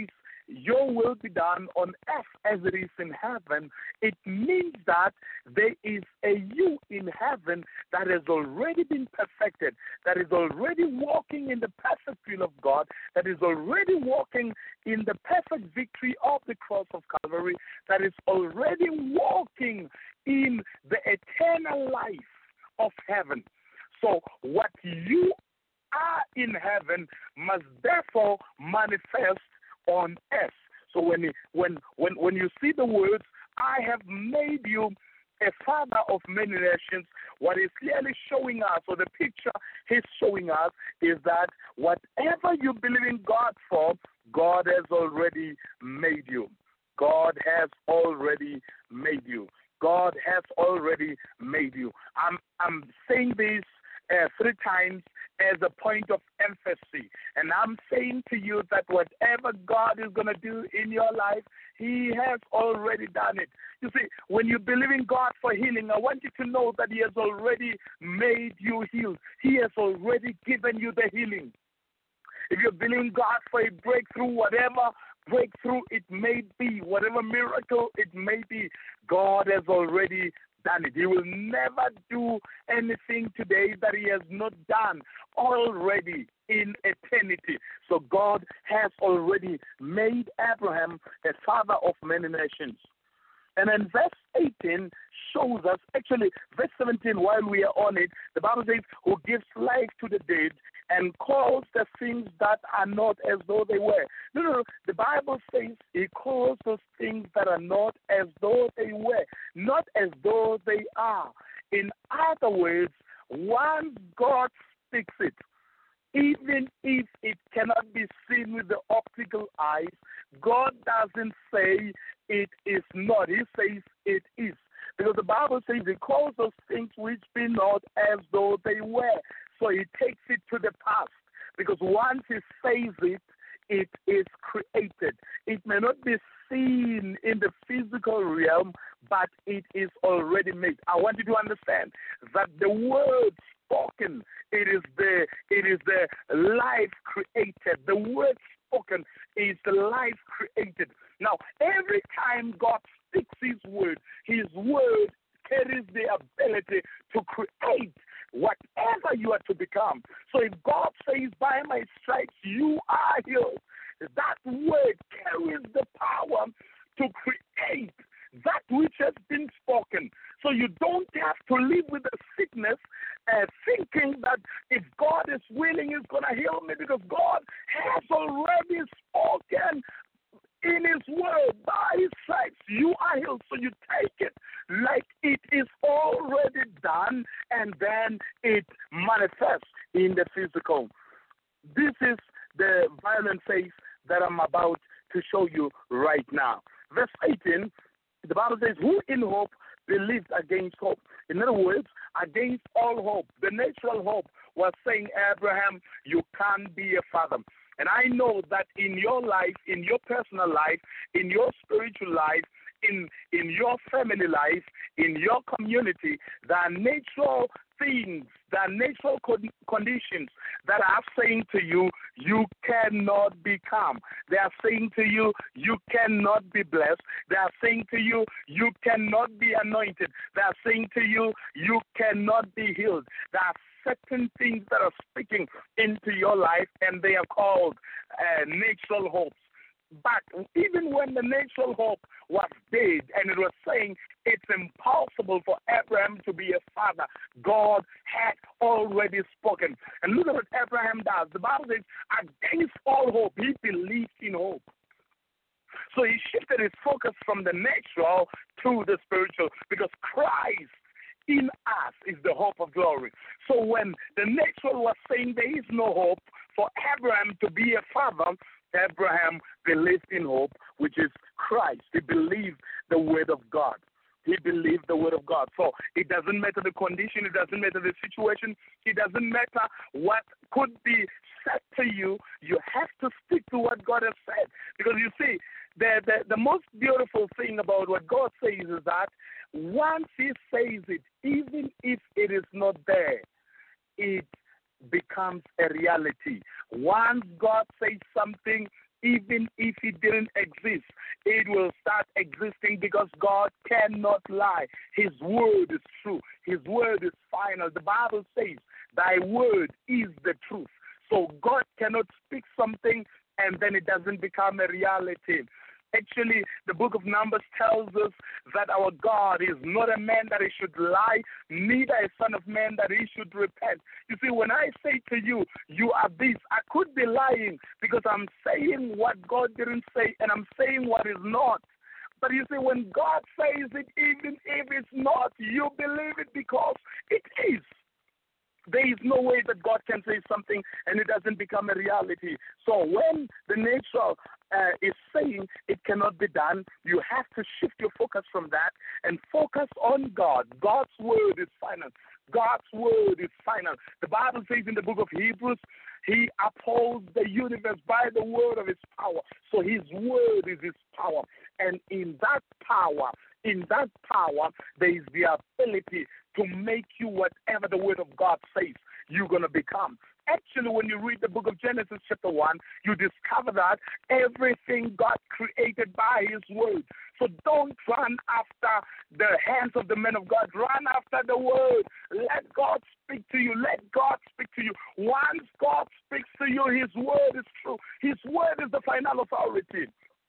your will be done on earth as it is in heaven, it means that there is a you in heaven that has already been perfected, that is already walking in the perfect will of God, that is already walking in the perfect victory of the cross of Calvary, that is already walking in the eternal life of heaven. So what you are in heaven must therefore manifest on earth. So when when when when you see the words, I have made you a father of many nations, what is clearly showing us, or the picture he's showing us, is that whatever you believe in God for, God has already made you. God has already made you. God has already made you. I'm I'm saying this uh, three times as a point of emphasis. And I'm saying to you that whatever God is going to do in your life, he has already done it. You see, when you believe in God for healing, I want you to know that he has already made you healed. He has already given you the healing. If you believe in God for a breakthrough, whatever breakthrough it may be, whatever miracle it may be, God has already done it. He will never do anything today that he has not done already in eternity. So God has already made Abraham a father of many nations. And then verse eighteen shows us, actually verse seventeen, while we are on it, the Bible says, who gives life to the dead and calls the things that are not as though they were. No, no, no. The Bible says he calls those things that are not as though they were, not as though they are. In other words, once God speaks it, even if it cannot be seen with the optical eyes, God doesn't say it is not. He says it is. Because the Bible says he calls those things which be not as though they were. So he takes it to the past. Because once he says it, it is created. It may not be seen in the physical realm, but it is already made. I want you to understand that the word spoken, it is the it is the life created. The word spoken is the life created. Now, every time God speaks his word, his word carries the ability to create whatever you are to become. So if God says, by my stripes you are healed, that word carries the power to create that which has been spoken. So you don't have to live with the sickness uh, thinking that if God is willing, he's going to heal me, because God has already spoken in his word. By his stripes you are healed. So you take it like it is already done, and then it manifests in the physical. This is the violent faith that I'm about to show you right now. Verse eighteen, the Bible says, who in hope believed against hope. In other words, against all hope. The natural hope was saying, Abraham, you can't be a father. And I know that in your life, in your personal life, in your spiritual life, in in your family life, in your community, there are natural things, there are natural con- conditions that are saying to you, you cannot become. They are saying to you, you cannot be blessed. They are saying to you, you cannot be anointed. They are saying to you, you cannot be healed. There are certain things that are speaking into your life, and they are called uh, natural hopes. But even when the natural hope was dead and it was saying it's impossible for Abraham to be a father, God had already spoken. And look at what Abraham does. The Bible says, against all hope, he believed in hope. So he shifted his focus from the natural to the spiritual, because Christ in us is the hope of glory. So when the natural was saying there is no hope for Abraham to be a father, Abraham believed in hope, which is Christ. He believed the word of God. He believed the word of God. So it doesn't matter the condition, it doesn't matter the situation, it doesn't matter what could be said to you. You have to stick to what God has said. Because you see, the, the, the most beautiful thing about what God says is that once he says it, even if it is not there, it becomes a reality. Once God says something, even if it didn't exist, it will start existing because God cannot lie. His word is true. His word is final. The Bible says, thy word is the truth. So God cannot speak something and then it doesn't become a reality. Actually, the book of Numbers tells us that our God is not a man that he should lie, neither a son of man that he should repent. You see, when I say to you, you are this, I could be lying because I'm saying what God didn't say and I'm saying what is not. But you see, when God says it, even if it's not, you believe it because it is. There is no way that God can say something and it doesn't become a reality. So when the natural uh, is saying it cannot be done, you have to shift your focus from that and focus on God. God's word is final. God's word is final. The Bible says in the book of Hebrews, he upholds the universe by the word of his power. So his word is his power. And in that power, in that power, there is the ability to make you whatever the word of God says you're going to become. Actually, when you read the book of Genesis chapter one, you discover that everything God created by his word. So don't run after the hands of the men of God. Run after the word. Let God speak to you. Let God speak to you. Once God speaks to you, his word is true. His word is the final authority.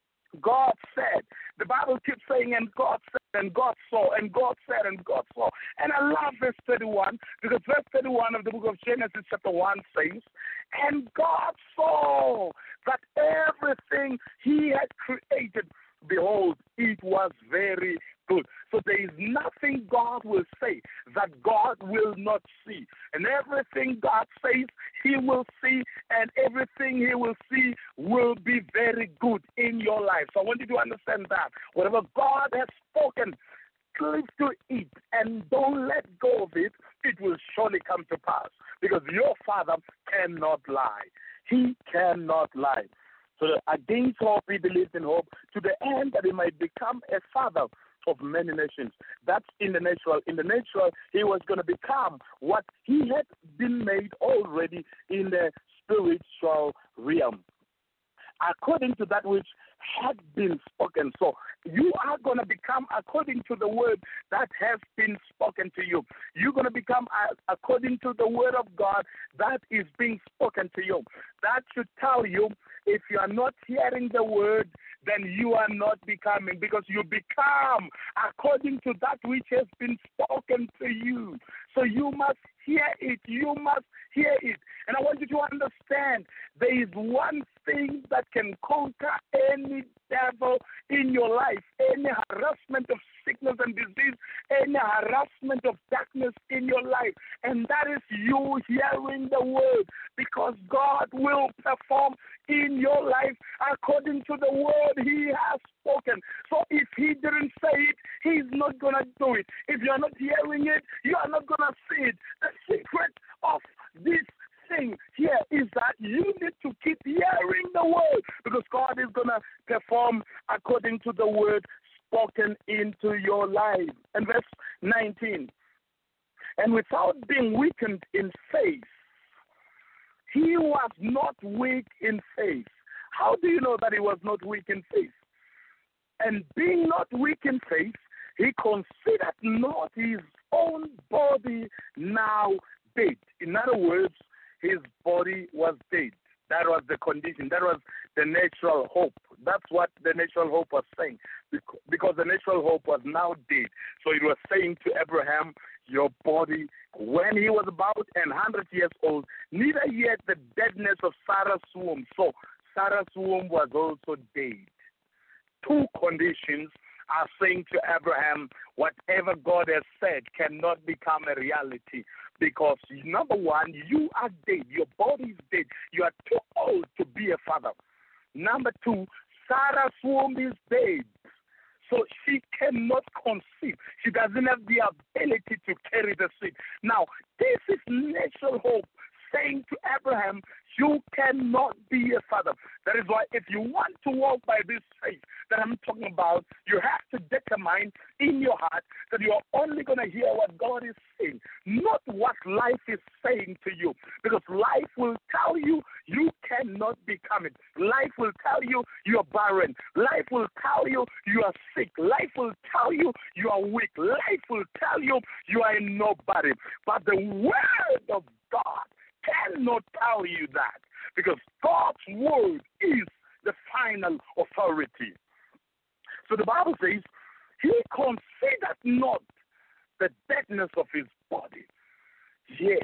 God said. The Bible keeps saying, and God said, and God saw, and God said, and God saw. And I love verse thirty-one, because verse thirty-one of the book of Genesis chapter one says, and God saw that everything he had created, behold, it was very good. So there is nothing God will say that God will not see. And everything God says, he will see, and everything he will see will be very good in your life. So I want you to understand that. Whatever God has spoken, cleave to it and don't let go of it, it will surely come to pass. Because your Father cannot lie. He cannot lie. So against hope, he believed in hope, to the end that he might become a father of many nations. That's in the natural. In the natural, he was going to become what he had been made already in the spiritual realm, according to that which had been spoken. So you are going to become according to the word that has been spoken to you. You're going to become according to the word of God that is being spoken to you. That should tell you, if you are not hearing the word, then you are not becoming, because you become according to that which has been spoken to you. So you must hear it. You must hear it. And I want you to understand, there is one thing that can conquer any devil in your life, any harassment of sickness and disease, any harassment of darkness in your life, and that is you hearing the word, because God will perform in your life according to the word he has spoken. So if he didn't say it, he's not going to do it. If you're not hearing it, you are not going to see it. The secret of this thing here is that you need to keep hearing the word, because God is going to perform according to the word spoken into your life. And verse nineteen, and without being weakened in faith, he was not weak in faith. How do you know that he was not weak in faith? And being not weak in faith, he considered not his own body now dead. In other words, his body was dead. That was the condition. That was the natural hope. That's what the natural hope was saying, because the natural hope was now dead. So it was saying to Abraham, your body, when he was about one hundred years old, neither yet the deadness of Sarah's womb. So Sarah's womb was also dead. Two conditions are saying to Abraham, whatever God has said cannot become a reality, because number one, you are dead. Your body is dead. You are too old to be a father. Number two, Sarah's womb is dead. So she cannot conceive. She doesn't have the ability to carry the seed. Now, this is natural hope saying to Abraham, you cannot be a father. That is why if you want to walk by this faith that I'm talking about, you have to determine in your heart that you are only going to hear what God is saying, not what life is saying to you. Because life will tell you you cannot become it. Life will tell you you are barren. Life will tell you you are sick. Life will tell you you are weak. Life will tell you you are a nobody. But the word of God cannot tell you that, because God's word is the final authority. So the Bible says, he considered not the deadness of his body. Yes,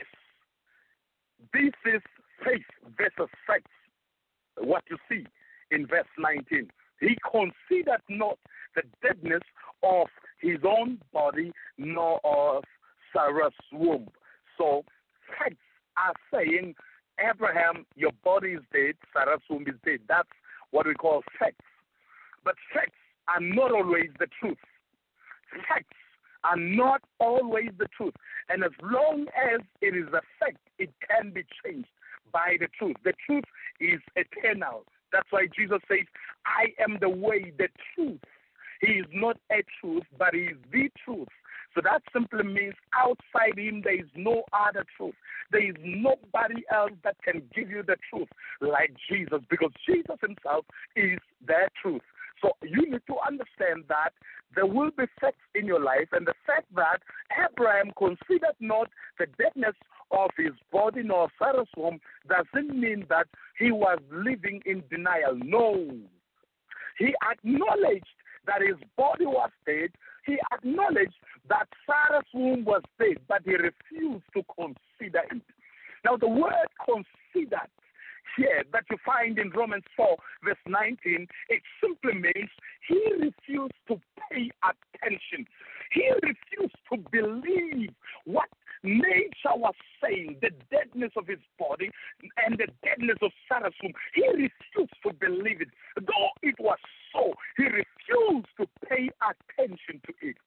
this is faith versus faith, what you see in verse nineteen. He considered not the deadness of his own body, nor of Sarah's womb. So facts are saying, Abraham, your body is dead, Sarah's womb is dead. That's what we call facts. But facts are not always the truth. Facts are not always the truth. And as long as it is a fact, it can be changed by the truth. The truth is eternal. That's why Jesus says, I am the way, the truth. He is not a truth, but he is the truth. So that simply means outside him there is no other truth. There is nobody else that can give you the truth like Jesus, because Jesus himself is the truth. So you need to understand that there will be facts in your life, and the fact that Abraham considered not the deadness of his body nor Sarah's womb doesn't mean that he was living in denial. No. He acknowledged that his body was dead. He acknowledged that Sarah's womb was dead, but he refused to consider it. Now, the word considered here that you find in Romans four, verse nineteen, it simply means he refused to pay attention. He refused to believe what nature was saying, the deadness of his body and the deadness of Sarah's womb. He refused to believe it. Though it was so, he refused to pay attention to it.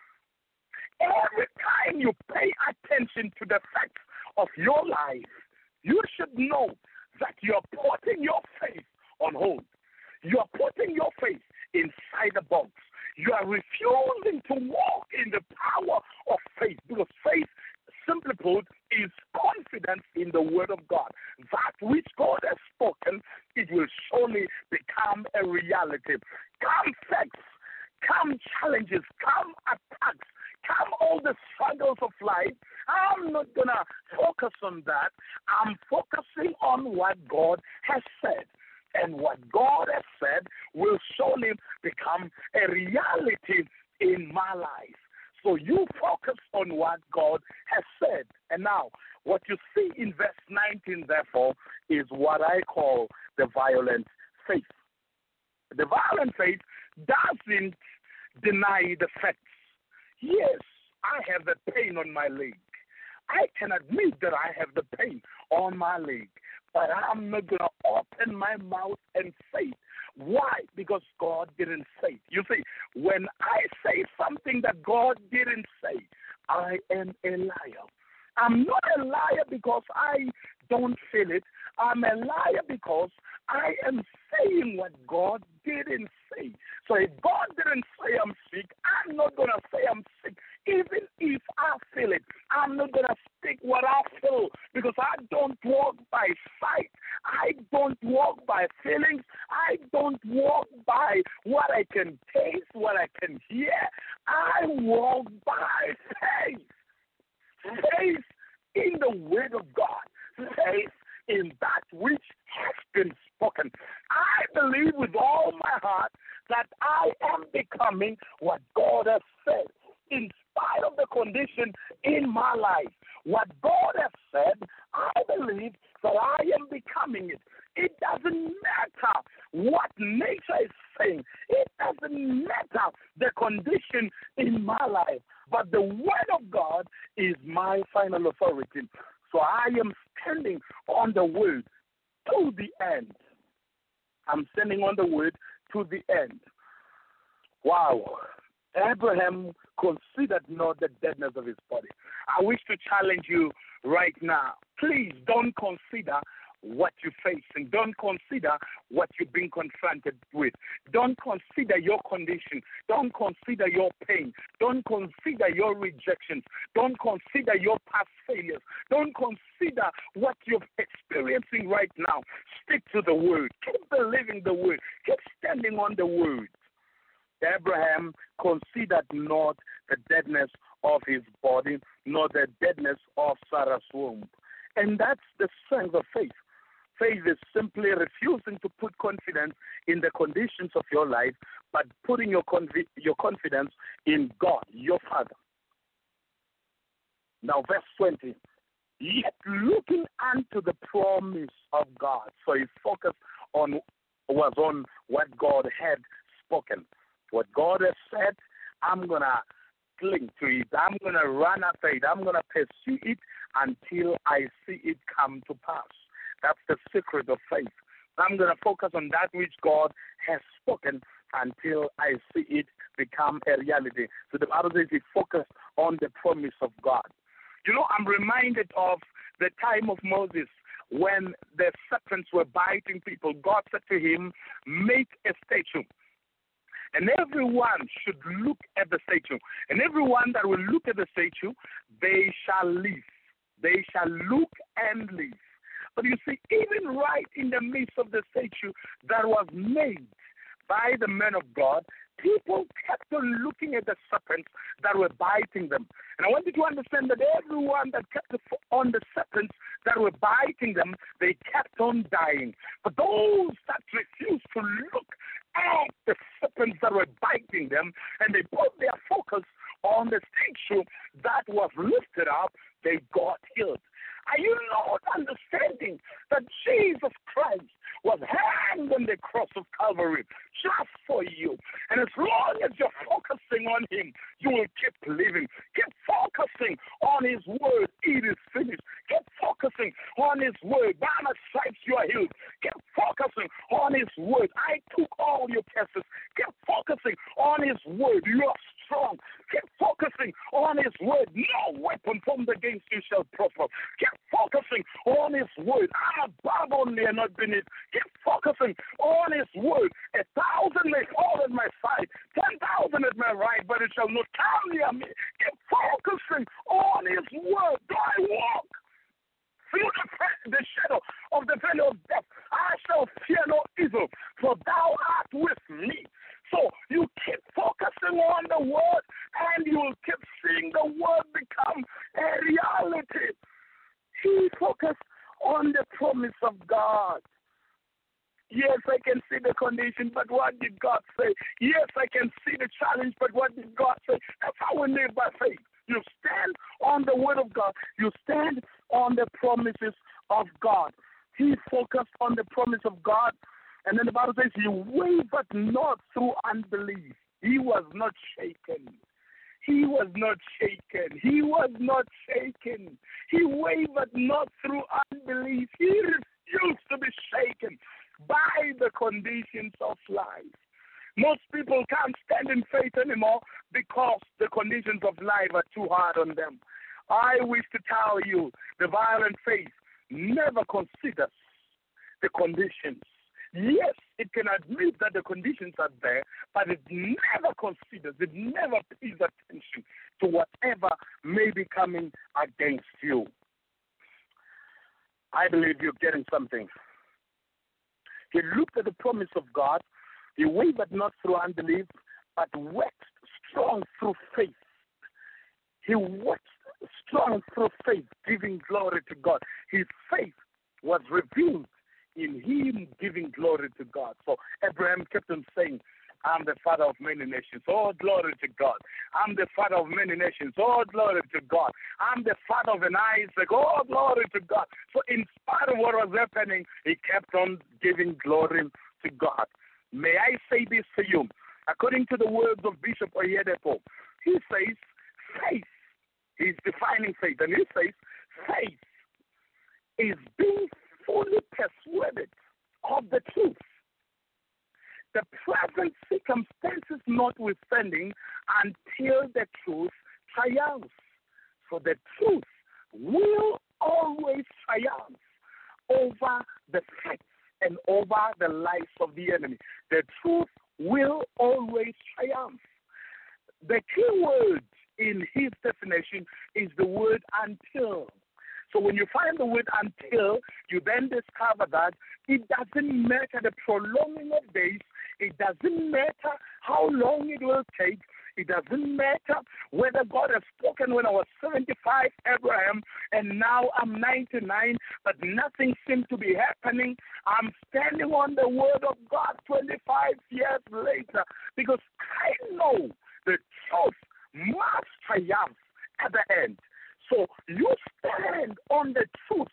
Every time you pay attention to the facts of your life, you should know that you are putting your faith on hold. You are putting your faith inside the box. You are refusing to walk in the power of faith, because faith, simply put, is confidence in the word of God. That which God has spoken, it will surely become a reality. Come facts, come challenges, come attacks, come all the struggles of life. I'm not going to focus on that. I'm focusing on what God has said. And what God has said will surely become a reality in my life. So you focus on what God has said. And now, what you see in verse nineteen, therefore, is what I call the violent faith. The violent faith doesn't deny the facts. Yes, I have the pain on my leg. I can admit that I have the pain on my leg, but I'm not going to open my mouth and say it. Why? Because God didn't say it. You see, when I say something that God didn't say, I am a liar. I'm not a liar because I don't feel it. I'm a liar because I am saying what God didn't say. So if God didn't say I'm sick, I'm not going to say I'm sick. Even if I feel it, I'm not going to speak what I feel, because I don't walk by sight. I don't walk by feelings. I don't walk by what I can taste, what I can hear. I walk by faith. Faith in the word of God. Faith in that which has been spoken. I believe with all my heart that I am becoming what God has said, in spite of the condition in my life. What God has said, I believe that I am becoming it. It doesn't matter what nature is saying. It doesn't matter the condition in my life. But the word of God is my final authority. So I am standing on the word to the end. I'm standing on the word to the end. Wow. Abraham considered not the deadness of his body. I wish to challenge you right now. Please don't consider what you're facing. Don't consider what you're being confronted with. Don't consider your condition. Don't consider your pain. Don't consider your rejections. Don't consider your past failures. Don't consider what you're experiencing right now. Stick to the word. Keep believing the word. Keep standing on the word. Abraham considered not the deadness of his body, nor the deadness of Sarah's womb. And that's the strength of faith. Faith is simply refusing to put confidence in the conditions of your life, but putting your convi- your confidence in God, your Father. Now, verse twenty. Yet looking unto the promise of God. So his focus on was on what God had spoken. What God has said, I'm going to cling to it. I'm going to run after it. I'm going to pursue it until I see it come to pass. That's the secret of faith. I'm going to focus on that which God has spoken until I see it become a reality. So the Bible says he focused on the promise of God. You know, I'm reminded of the time of Moses when the serpents were biting people. God said to him, make a statue. And everyone should look at the statue. And everyone that will look at the statue, they shall live. They shall look and live. But you see, even right in the midst of the statue that was made by the men of God, people kept on looking at the serpents that were biting them. And I want you to understand that everyone that kept on the serpents that were biting them, they kept on dying. But those that refused to look at the serpents that were biting them, and they put their focus on the statue that was lifted up, they got healed. Are you not understanding that Jesus Christ was hanged on the cross of Calvary just for you? And as long as you're focusing on him, you will keep living. Keep focusing on his word. It is finished. Keep focusing on his word. By my stripes you are healed. Keep focusing on his word. I took all your curses. Keep focusing on his word. You are strong. Keep focusing on his word. No weapon formed against you shall prosper. Keep focusing on his word. I'm above only and not beneath. Keep focusing on his word. A thousand may fall at my side, ten thousand at my right, but it shall not come near me. Keep focusing on his word. Do I walk through the, the shadow of the valley of death? I shall fear no evil, for thou art with me. So you keep focusing on the word, and you will keep seeing the word become a reality. He focused on the promise of God. Yes, I can see the condition, but what did God say? Yes, I can see the challenge, but what did God say? That's how we live by faith. You stand on the word of God. You stand on the promises of God. He focused on the promise of God. And then the Bible says he wavered not through unbelief. He was not shaken. He was not shaken. He was not shaken. He wavered not through unbelief. He refused to be shaken by the conditions of life. Most people can't stand in faith anymore because the conditions of life are too hard on them. I wish to tell you, the violent faith never considers the conditions. Yes, it can admit that the conditions are there, but it never considers, it never pays attention to whatever may be coming against you. I believe you're getting something. He looked at the promise of God. He wavered not through unbelief, but waxed strong through faith. He waxed strong through faith, giving glory to God. His faith was revealed in him giving glory to God. So Abraham kept on saying, I'm the father of many nations. Oh, glory to God. I'm the father of many nations. Oh, glory to God. I'm the father of an Isaac. Oh, glory to God. So in spite of what was happening, he kept on giving glory to God. May I say this to you? According to the words of Bishop Oyedepo, he says faith. He's defining faith. And he says faith is being fully persuaded of the truth. The present circumstances notwithstanding, until until the truth triumphs. For the truth will always triumph over the facts and over the lives of the enemy. The truth will always triumph. The key word in his definition is the word until. So when you find the word until, you then discover that it doesn't matter the prolonging of days, it doesn't matter how long it will take, it doesn't matter whether God has spoken when I was seventy-five, Abraham, and now I'm ninety-nine, but nothing seems to be happening. I'm standing on the word of God twenty-five years later because I know the truth must triumph at the end. So you stand on the truth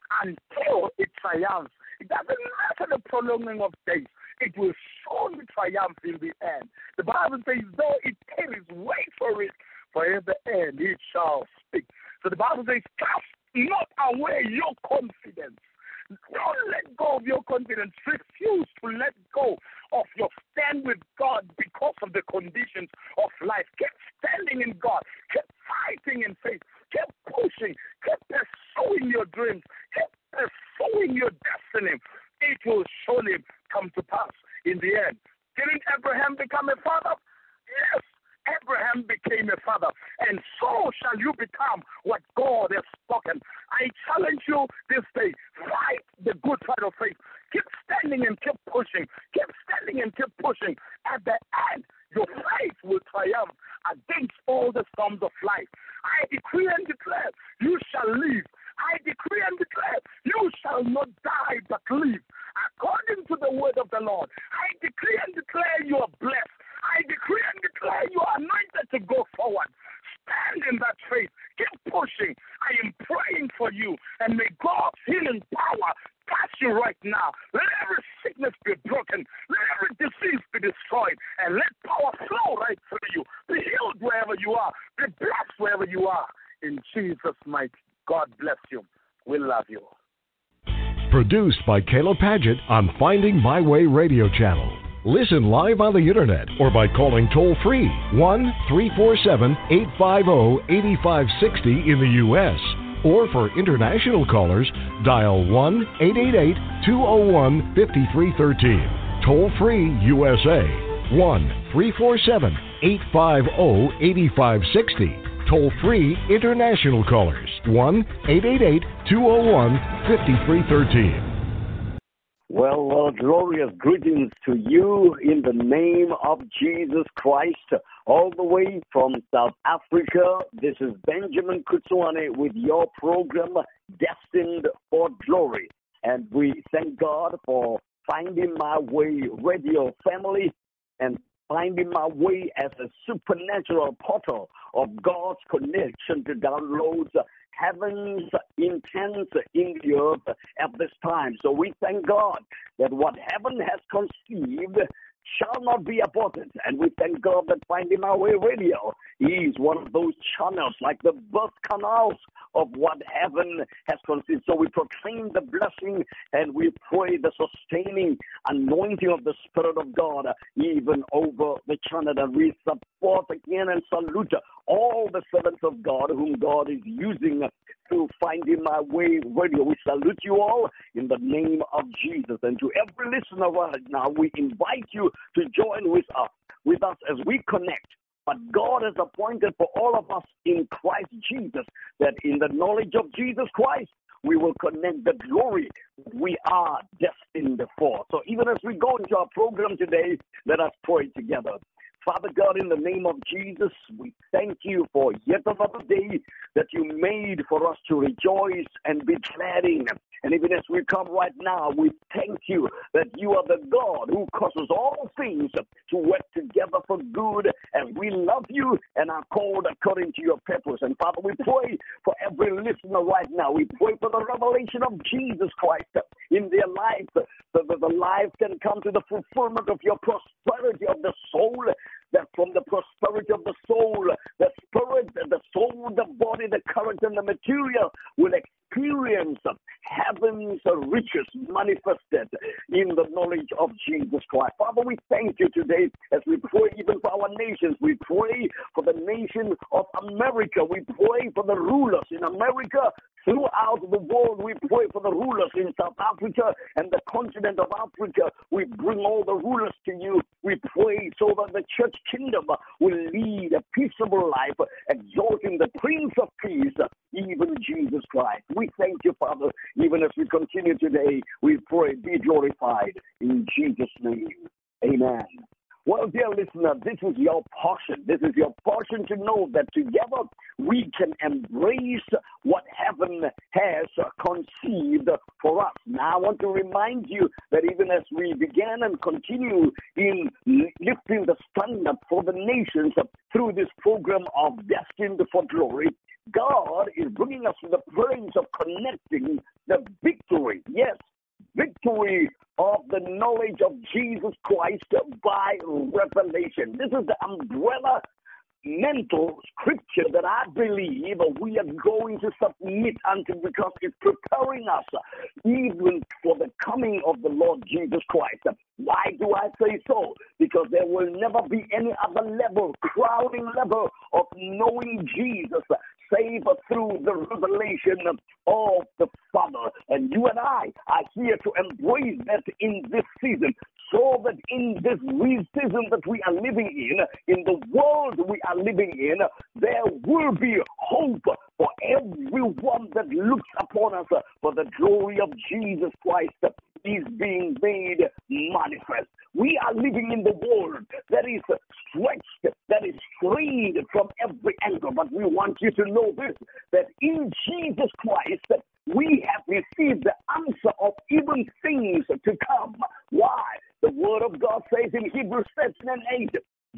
until it triumphs. It doesn't matter the prolonging of days. It will surely triumph in the end. The Bible says, though it tarries, wait for it, for in the end it shall speak. So the Bible says, cast not away your confidence. Don't let go of your confidence. Refuse to let go of your stand with God because of the conditions of life. Keep standing in God. Keep fighting in faith. Keep pushing. Keep pursuing your dreams. Keep pursuing your destiny. It will surely come to pass in the end. Didn't Abraham become a father? Yes, Abraham became a father. And so shall you become what God has spoken. I challenge you this day, fight the good fight of faith. Keep standing and keep pushing. Keep standing and keep pushing. At the end, your faith will triumph against all the storms of life. I decree and declare, you shall live. I decree and declare, you shall not die but live. According to the word of the Lord, I decree and declare you are blessed. I decree and declare you are anointed to go forward. Stand in that faith. Keep pushing. I am praying for you. And may God's healing power touch you right now. Let every sickness be broken. Let every disease be destroyed. And let power flow right through you. Be healed wherever you are. Be blessed wherever you are. In Jesus' mighty God bless you. We love you. Produced by Caleb Paget on Finding My Way Radio Channel. Listen live on the internet or by calling toll-free one three four seven, eight five zero, eight five six zero in the U S Or for international callers, dial one eight eight eight, two zero one, five three one three. Toll-free U S A, one three four seven, eight five zero, eight five six zero. Toll-free international callers, one eight eight eight, two zero one, five three one three. Well, uh, glorious greetings to you in the name of Jesus Christ, all the way from South Africa. This is Benjamin Kutsuane with your program, Destined for Glory. And we thank God for Finding My Way radio family and Finding My Way as a supernatural portal of God's connection to downloads heaven's intent in the earth at this time. So we thank God that what heaven has conceived shall not be aborted. And we thank God that Finding My Way Radio is one of those channels, like the birth canals of what heaven has conceived. So we proclaim the blessing and we pray the sustaining anointing of the Spirit of God even over the channel. And we support again and salute all the servants of God whom God is using to Finding My Way Radio. We salute you all in the name of Jesus. And to every listener right now, we invite you to join with us, with us as we connect. But God has appointed for all of us in Christ Jesus that in the knowledge of Jesus Christ, we will connect the glory we are destined for. So even as we go into our program today, let us pray together. Father God, in the name of Jesus, we thank you for yet another day that you made for us to rejoice and be glad in. And even as we come right now, we thank you that you are the God who causes all things to work together for good, and we love you and are called according to your purpose. And Father, we pray for every listener right now. We pray for the revelation of Jesus Christ in their life, so that the life can come to the fulfillment of your prosperity of the soul, that from the prosperity of the soul, the spirit, the soul, the body, the character, and the material will experience heaven's riches manifested in the knowledge of Jesus Christ. Father, we thank you today as we pray even for our nations. We pray for the nation of America. We pray for the rulers in America. Throughout the world, we pray for the rulers in South Africa and the continent of Africa. We bring all the rulers to you. We pray so that the church kingdom will lead a peaceable life, exalting the Prince of Peace, even Jesus Christ. We thank you, Father, even as we continue today. We pray, be glorified in Jesus' name. Amen. Well, dear listener, this is your portion. This is your portion to know that together we can embrace what heaven has conceived for us. Now, I want to remind you that even as we began and continue in lifting the standard for the nations through this program of Destined for Glory, God is bringing us to the place of connecting the victory. Yes, victory of the knowledge of Jesus Christ by revelation. This is the umbrella mental scripture that I believe we are going to submit unto, because it's preparing us even for the coming of the Lord Jesus Christ. Why do I say so? Because there will never be any other level, crowning level of knowing Jesus save through the revelation of the Father. And you and I are here to embrace that in this season, so that in this season that we are living in, in the world we are living in, there will be hope for everyone that looks upon us, for the glory of Jesus Christ is being made manifest. We are living in the world that is stretched, that is strained from every angle. But we want you to know this, that in Jesus Christ, we have received the answer of even things to come. Why? The Word of God says in Hebrews seven and eight,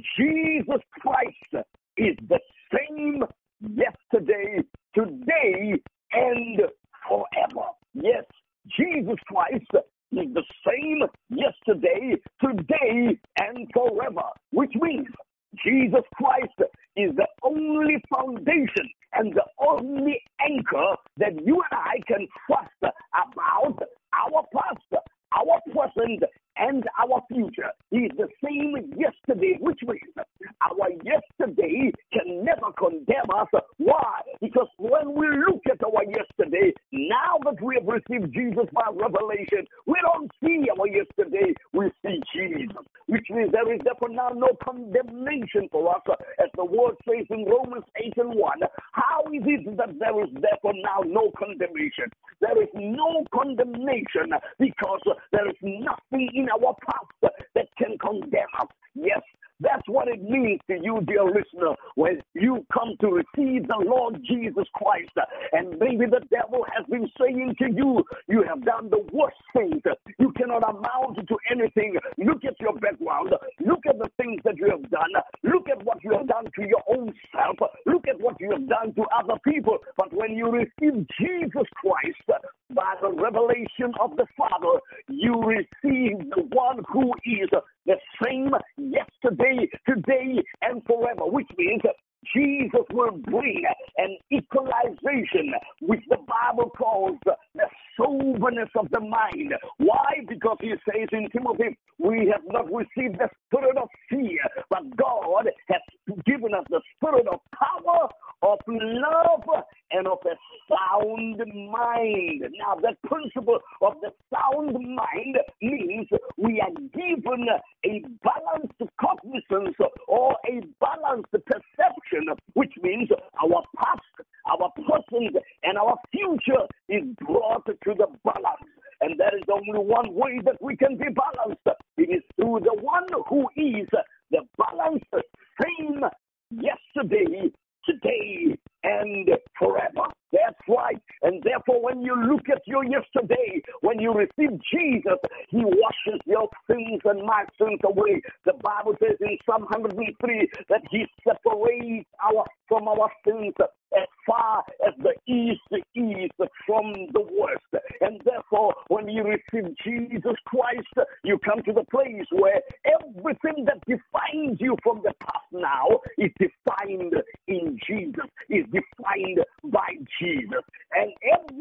Jesus Christ is the same yesterday, today, and forever. Yes, Jesus Christ is the same yesterday, today, and forever, which means Jesus Christ is the only foundation and the only anchor that you and I can trust about our past, our present, and our future. He is the same yesterday, which means our yesterday can never condemn us. Why? Because when we look at our yesterday, now that we have received Jesus by revelation, we don't see our yesterday, we see Jesus, which means there is therefore now no condemnation for us, as the word says in Romans eight and one. How is it that there is therefore now no condemnation? There is no condemnation because there is nothing in our past that can condemn us. Yes, that's what it means to you, dear listener, when you come to receive the Lord Jesus Christ. And maybe the devil has been saying to you, you have done the worst things. You cannot amount to anything. Look at your background. Look at the things that you have done. Look at what you have done to your own self. Look at what you have done to other people. But when you receive Jesus Christ by the revelation of the Father, you receive the one who is the same yesterday, today, and forever, which means Jesus will bring an equalization, which the Bible calls the soberness of the mind. Why? Because he says in Timothy, we have not received the spirit of fear, but God has given us the spirit of power, of love, and of a sound mind. Now, that principle of the sound mind means we are given a balanced cognizance or a balanced perception, which means our past, our present, and our future is brought to the balance. And there is only one way that we can be balanced. It is through the one who is the balanced same yesterday, today, and forever. That's right. And therefore, when you look at your yesterday, when you receive Jesus, he washes your sins and my sins away. The Bible says in Psalm one hundred three that he separates our from our sins as far as the east is from the west. And therefore, when you receive Jesus Christ, you come to the place where everything that defines you from the past now is defined in Jesus, is defined by Jesus. And everything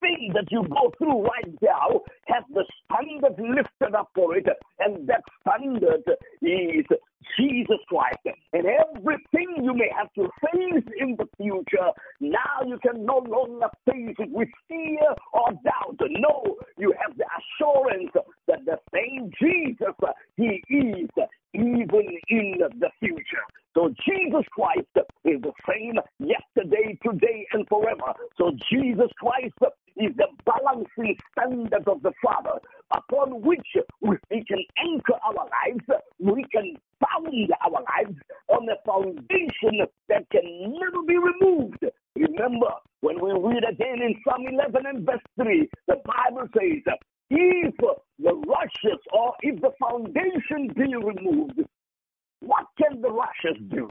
thing that you go through right now has the standard lifted up for it, and that standard is Jesus Christ. And everything you may have to face in the future, now you can no longer face it with fear or doubt. No, you have the assurance that the same Jesus, he is even in the future. So Jesus Christ is the same yesterday, today, and forever. So Jesus Christ is the balancing standard of the Father upon which we can anchor our lives. We can found our lives on a foundation that can never be removed. Remember, when we read again in Psalm eleven and verse three, the Bible says, if the rushes or if the foundation be removed, what can the rushes do?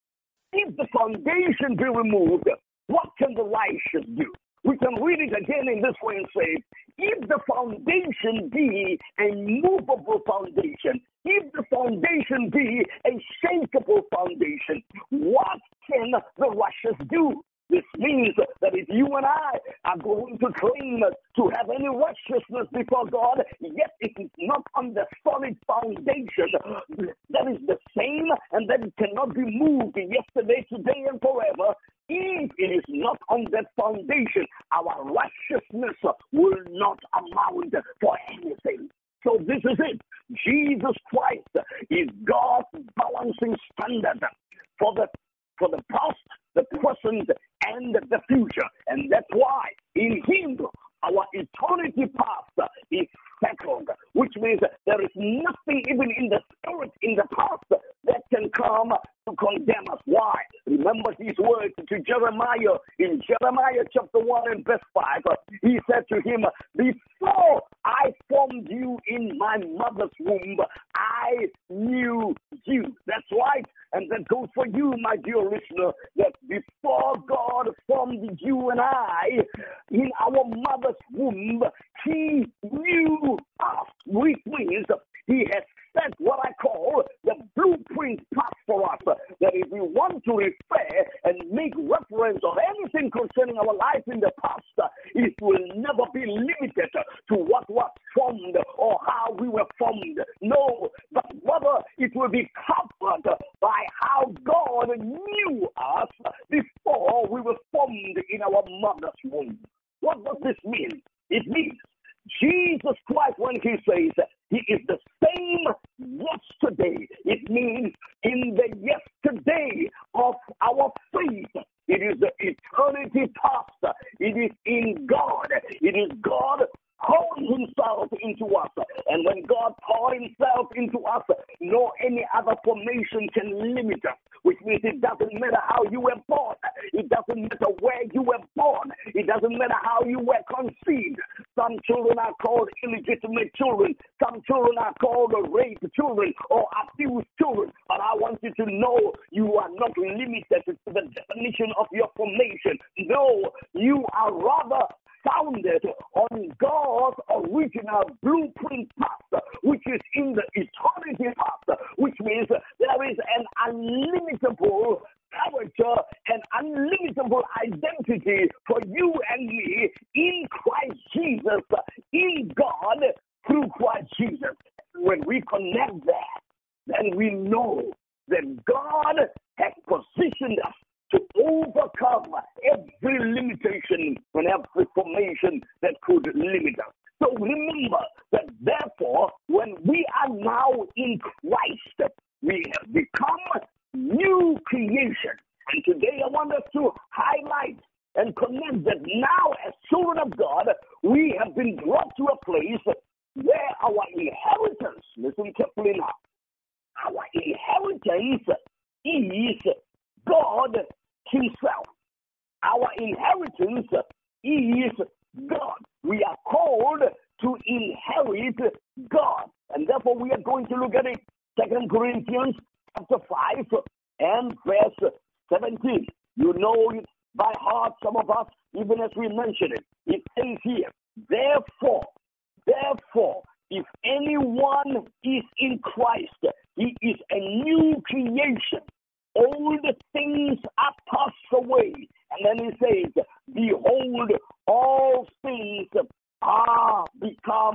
If the foundation be removed, what can the righteous do? We can read it again in this way and say, if the foundation be a movable foundation, if the foundation be a shakeable foundation, what can the righteous do? This means that if you and I are going to claim to have any righteousness before God, yet it is not on the solid foundation that is the same and that it cannot be moved yesterday, today, and forever, if it is not on that foundation, our righteousness will not amount for anything. So this is it. Jesus Christ is God's balancing standard for the for the past, the present, and the future. And that's why in Him our eternity past is settled, which means there is nothing even in the spirit in the past that can come to condemn us. Why? Remember these words to Jeremiah in Jeremiah chapter one and verse five. He said to him, before I formed you in my mother's womb, I knew you. That's right. And that goes for you, my dear listener, that before God formed you and I in our mother's womb, He knew us, which means He has set what I call the blueprint path for us, that if we want to refer and make reference of anything concerning our life in the past, it will never be limited to what was formed or how we were formed. No, but rather it will be covered by how God knew us before we were formed in our mother's womb. What does this mean? It means Jesus Christ, when He says He is the same yesterday, it means in the yesterday of our faith. It is the eternity past. It is in God. It is God pouring Himself into us. And when God pours Himself into us, no any other formation can limit us. Which means it doesn't matter how you were born. It doesn't matter where you were born. It doesn't matter how you were conceived. Some children are called illegitimate children. Some children are called raped children or abused children. But I want you to know you are not limited to the definition of your formation. No, you are rather founded on God's original blueprint path, which is in the eternity path, which means there is an unlimitable character and unlimitable identity for you and me in Christ Jesus, in God, through Christ Jesus. When we connect that, then we know that God has positioned us to overcome every limitation and every formation that could limit us. So remember that therefore, when we are now in Christ, we have become new creation. And today I want us to highlight and connect that now as children of God, we have been brought to a place where our inheritance, listen carefully now, our inheritance is God Himself. Our inheritance is God. We are called to inherit God. And therefore we are going to look at it. Second Corinthians chapter five and verse seventeen. You know it by heart, some of us, even as we mention it. It says here, therefore, therefore, if anyone is in Christ, he is a new creation. All the things are passed away. And then he says, behold, all things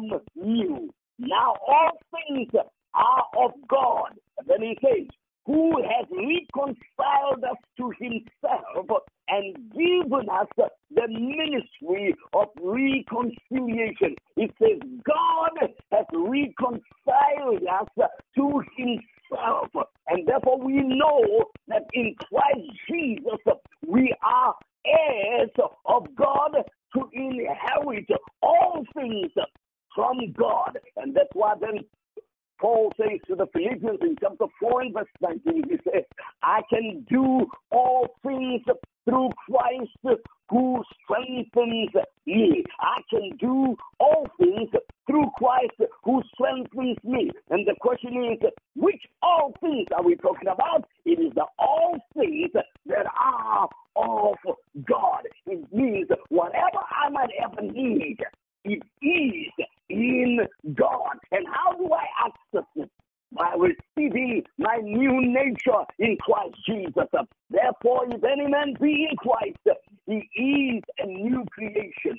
become new. Now all things are of God. And then he says, who has reconciled us to himself and given us the ministry of reconciliation. It says God has reconciled us to himself. And therefore we know that in Christ Jesus we are heirs of God to inherit all things from God. And that's why then Paul says to the Philippians in chapter four and verse nineteen, he says, I can do all things through Christ who strengthens me. I can do all things through Christ who strengthens me. And the question is, which all things are we talking about? It is the all things that are of God. It means whatever I might ever need, it is in God. And how do I access it? By receiving my new nature in Christ Jesus. Therefore, if any man be in Christ, he is a new creation.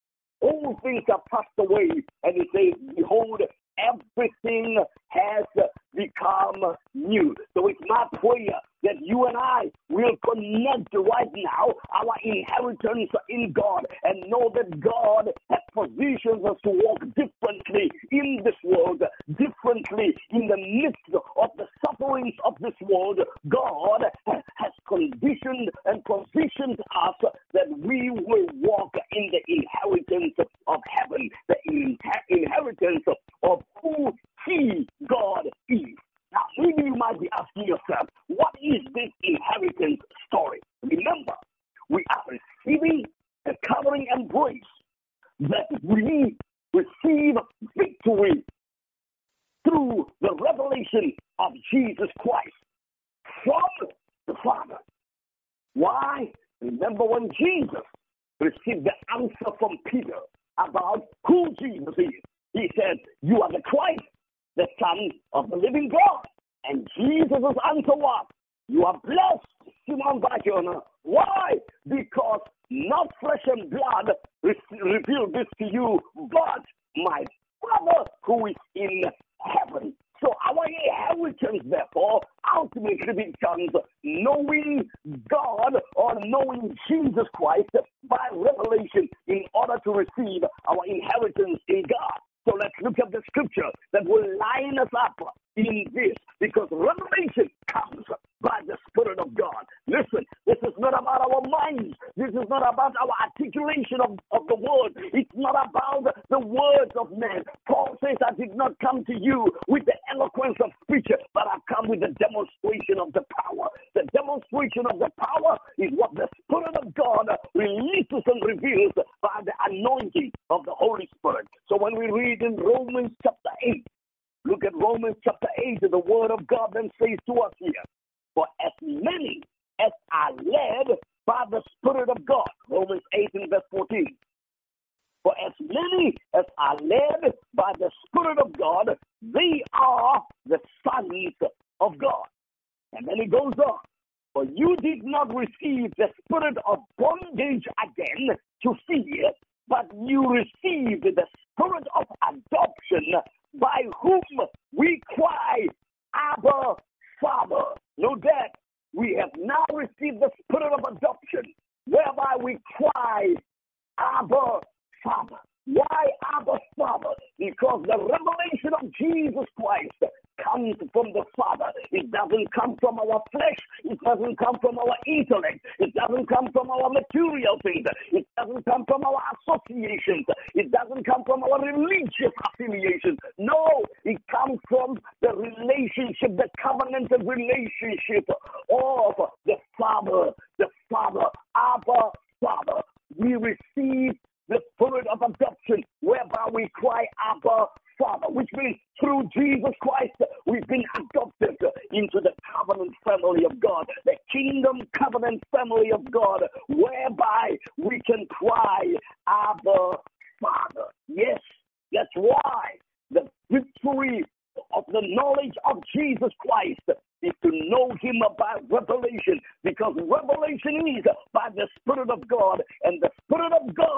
All things are passed away, and it says, behold, everything has become new. So it's my prayer that you and I will connect right now our inheritance in God and know that God has positioned us to walk differently in this world, differently in the midst of the sufferings of this world. God has conditioned and positioned us that we will walk in the inheritance of heaven, the inheritance of who He, God, is. Now, maybe you might be asking yourself, what is this inheritance story? Remember, we are receiving a covering embrace that we receive victory through the revelation of Jesus Christ from the Father. Why? Remember when Jesus received the answer from Peter about who Jesus is. He said, you are the Christ, the Son of the living God. And Jesus' answer was, you are blessed, Simon Barjona. Why? Because not flesh and blood re- revealed this to you, but my Father who is in heaven. So our inheritance, therefore, ultimately becomes knowing God or knowing Jesus Christ by revelation in order to receive our inheritance in God. So let's look at the scripture that will line us up in this, because revelation comes by the Spirit of God. Listen, this is not about our minds. This is not about our articulation of, of the word. It's not about the words of men. Paul says, I did not come to you with the eloquence of speech, but I come with the demonstration of the power. The demonstration of the power is what the Spirit of God releases and reveals by the anointing of the Holy Spirit. So when we read in Romans chapter eight, look at Romans chapter eight, the word of God then says to us here, for as many as are led by the Spirit of God, Romans eight and verse fourteen, for as many as are led by the Spirit of God, they are the sons of God. And then it goes on, for you did not receive the spirit of bondage again to fear, but you received the spirit of adoption, by whom we cry, Abba, Father. Know that we have now received the spirit of adoption, whereby we cry, Abba, Father. Why Abba, Father? Because the revelation of Jesus Christ comes from the Father. It doesn't come from our flesh. It doesn't come from our intellect. It doesn't come from our material things. It doesn't come from our associations. It doesn't come from our religious affiliations. No, it comes from the relationship, the covenanted relationship of the Father. The Father, Abba, Father. We receive the spirit of adoption, whereby we cry, Abba, Father, which means through Jesus Christ, we've been adopted into the covenant family of God, the kingdom covenant family of God, whereby we can cry, Abba, Father. Yes, that's why the victory of the knowledge of Jesus Christ is to know him by revelation, because revelation is by the Spirit of God, and the Spirit of God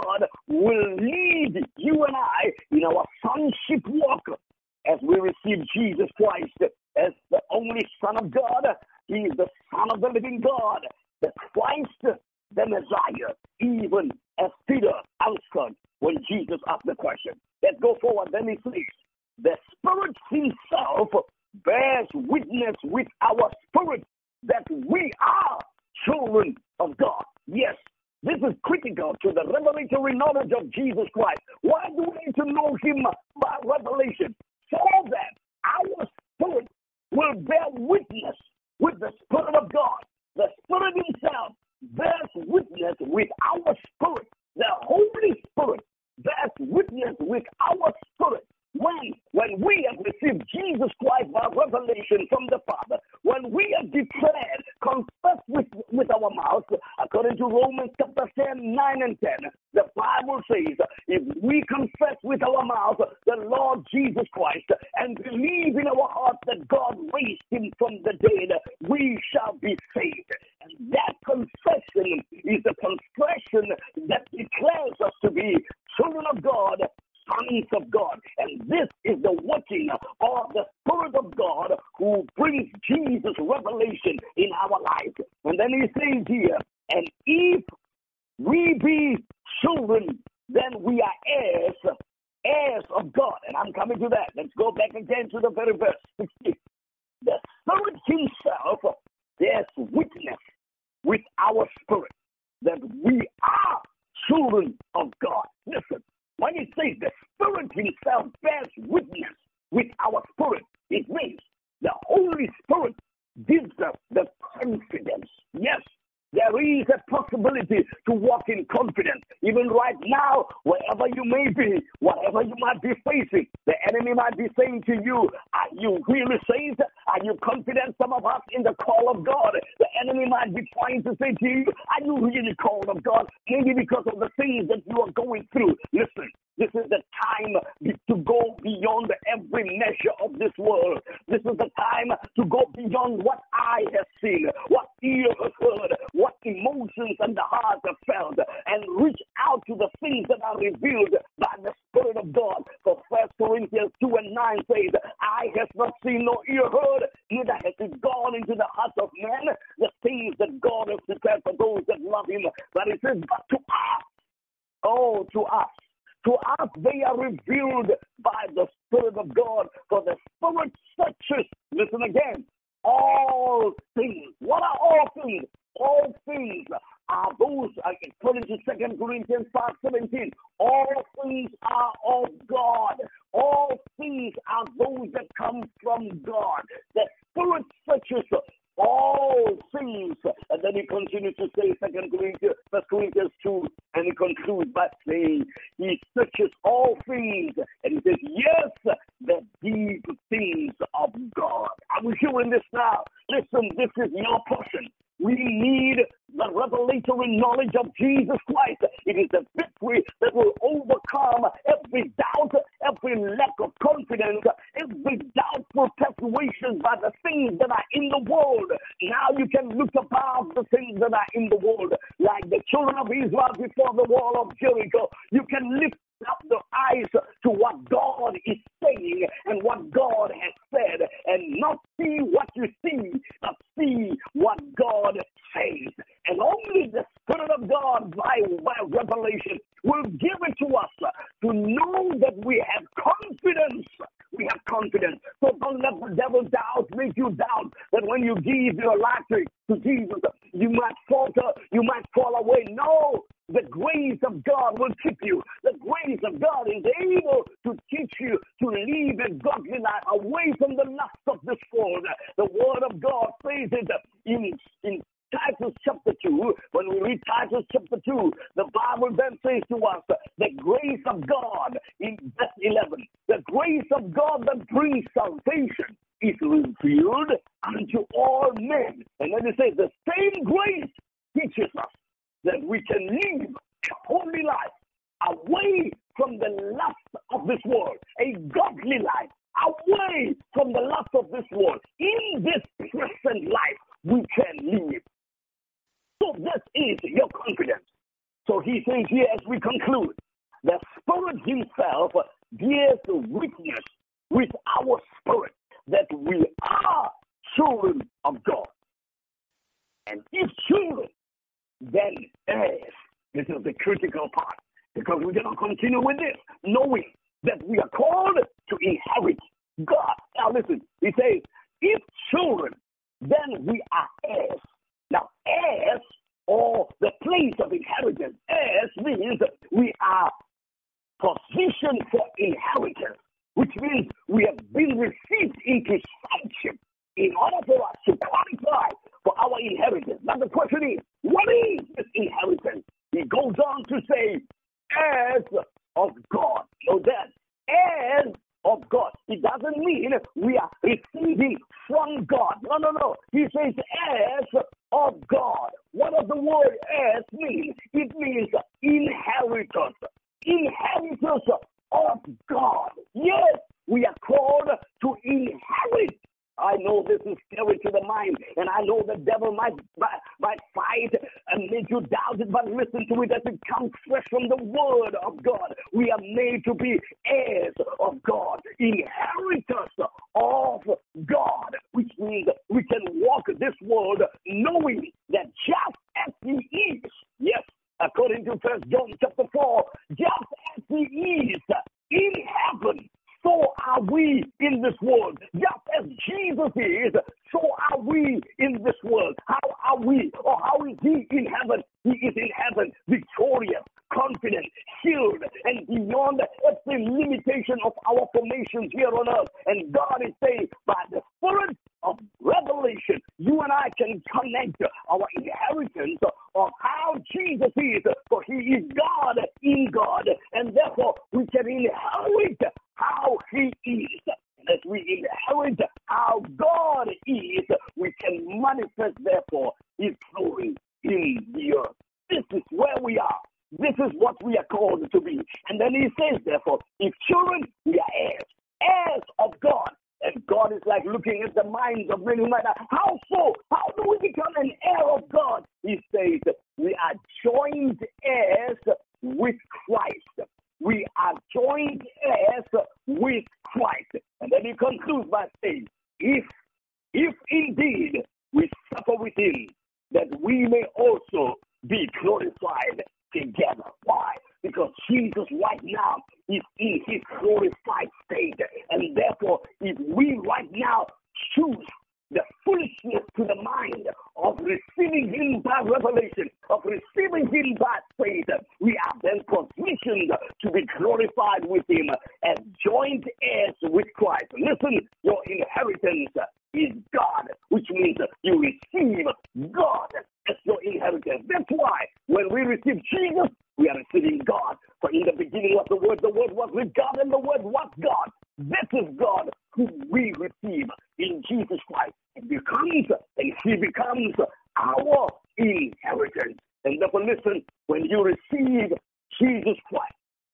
will lead you and I in our sonship walk as we receive Jesus Christ as the only Son of God. He is the Son of the living God, the Christ, the Messiah, even as Peter answered when Jesus asked the question. Let's go forward. Then he says, the Spirit himself bears witness with our spirit that we are children of God. Yes, this is critical to the revelatory knowledge of Jesus Christ. Why do we need to know him by revelation? So that our spirit will bear witness with the Spirit of God. The Spirit himself bears witness with our spirit. The Holy Spirit bears witness with our spirit. When, when we have received Jesus Christ by revelation from the Father, when we have declared, confessed with, with our mouth, according to Romans chapter ten, nine and ten, the Bible says, if we confess with our mouth the Lord Jesus Christ and believe in our heart that God raised him from the dead, we shall be saved. And that confession is a confession that declares us to be children of God, sons of God. And this is the working of the Spirit of God who brings Jesus' revelation in our life. And then he says here, and if we be children, then we are heirs, heirs of God. And I'm coming to that. Let's go back again to the very verse sixteen. The Spirit himself bears witness with our spirit that we are children of God. Listen. When it says the Spirit himself bears witness with our spirit, it means the Holy Spirit gives us the confidence. Yes, there is a possibility to walk in confidence. Even right now, wherever you may be, whatever you might be facing, the enemy might be saying to you, are you really saved? Are you confident? Some of us in the call of God, the enemy might be trying to say to you, are you really called of God? Maybe because of the things that you are going through. Listen, this is the time to go beyond every measure of this world. This is the time to go beyond what eye has seen, what ear has heard, what emotions and the heart have felt, and reach out to the things that are revealed by the Spirit of God. For First Corinthians two and nine says, eye has not seen nor ear heard, neither has it gone into the heart of man, the things that God has prepared for those that love him. But it says, but to us, oh, to us, to us they are revealed by the Spirit of God. For the Spirit searches, listen again, all things. What are all things? All things are those, according to Second Corinthians five seventeen, all things are of God. All things are those that come from God. The Spirit searches all things. And then he continues to say, Second Corinthians, First Corinthians two, and he concludes by saying, he searches all things. And he says, yes, the deep things of God. Are we hearing this now? Listen, this is your portion. We need the revelatory knowledge of Jesus Christ. It is the victory that will overcome every doubt, every lack of confidence, every doubtful persuasion by the things that are in the world. Now you can look above the things that are in the world. Like the children of Israel before the wall of Jericho, you can lift up the eyes to what God is saying and what God has said, and not see what you see, but see what God says. And only the Spirit of God by, by revelation will give it to us to know that we have confidence. We have confidence. So don't let the devil doubt, make you doubt that when you give your life to, to Jesus, you might falter, you might fall away. No, the grace of God will keep you. The grace of God is able to teach you to live a godly life away from the lust of this world. The Word of God says it in, in Titus chapter two. When we read Titus chapter two, the Bible then says to us, the grace of God in verse eleven, the grace of God that brings salvation is revealed unto all men. And then it says, the same grace teaches us that we can live a holy life away from the lust of this world, a godly life away from the lust of this world. In this present life, we can live. So this is your confidence. So he says here as we conclude, Spirit himself bears witness with our spirit that we are children of God. And if children, then heirs. This is the critical part, because we're going to continue with this, knowing that we are called to inherit God. Now listen, he says, if children, then we are heirs. Now, heirs, or the place of inheritance, heirs means we are positioned for inheritance, which means we have been received into sonship in order for us to qualify for our inheritance. Now the question is, what is this inheritance? He goes on to say, heirs of God. So that heirs of God, it doesn't mean we are receiving from God. No, no, no. He says heirs of God. What does the word heirs mean? It means inheritors. Inheritors of God. Yes, we are called to inherit. I know this is scary to the mind, and I know the devil might, might, might fight and make you doubt it, but listen to it as it comes fresh from the word of God. We are made to be heirs of God, inheritors of God, which means we can walk this world knowing that just as he is, yes, according to First John chapter four, just as he is in heaven, so are we in this world. Just as Jesus is, so are we in this world. How are we, or how is he in heaven? He is in heaven, victorious, confident, healed, and beyond every limitation of our formations here on earth. And God is saying, by the Spirit of revelation, you and I can connect our inheritance of how Jesus is, for he is God in God, and therefore we can inherit how he is. And as we inherit how God is, we can manifest, therefore, his glory in the earth. This is where we are. This is what we are called to be. And then he says, therefore, if children, we are heirs, heirs of God. And God is like looking at the minds of men who might ask, how so? How do we become an heir of God? He says, we are joint heirs with Christ. We are joint heirs with Christ. And then he concludes by saying, if, if indeed we suffer with him, that we may also be glorified together. Why? Because Jesus right now is in his glorified state. And therefore, if we right now choose the foolishness to the mind of receiving him by revelation, of receiving him by faith, we are then positioned to be glorified with him as joint heirs with Christ. Listen, your inheritance is God, which means you receive God as your inheritance. That's why when we receive Jesus, we are receiving God. For in the beginning was the Word, the Word was with God, and the Word was God. This is God who we receive in Jesus Christ. It becomes, and he becomes our inheritance. And therefore, listen, when you receive Jesus Christ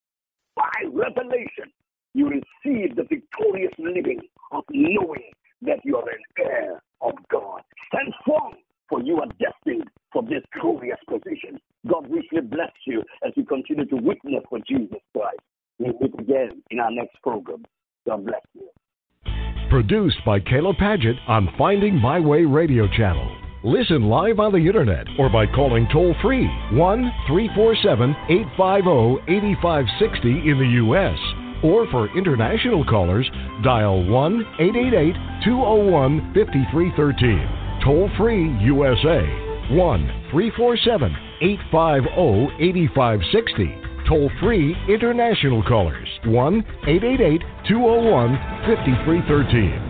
by revelation, you receive the victorious living of knowing that you are an heir of God. Stand strong, for you are destined for this glorious position. God richly bless you as you continue to witness for Jesus Christ. We'll meet again in our next program. God bless you. Produced by Caleb Paget on Finding My Way Radio Channel. Listen live on the internet or by calling toll-free one three four seven, eight five zero, eight five six zero in the U S Or for international callers, dial one eight eight eight, two zero one, five three one three. Toll-free U S A, one three four seven, eight five zero, eight five six zero. Toll-free international callers, one eight eight eight, two zero one, five three one three.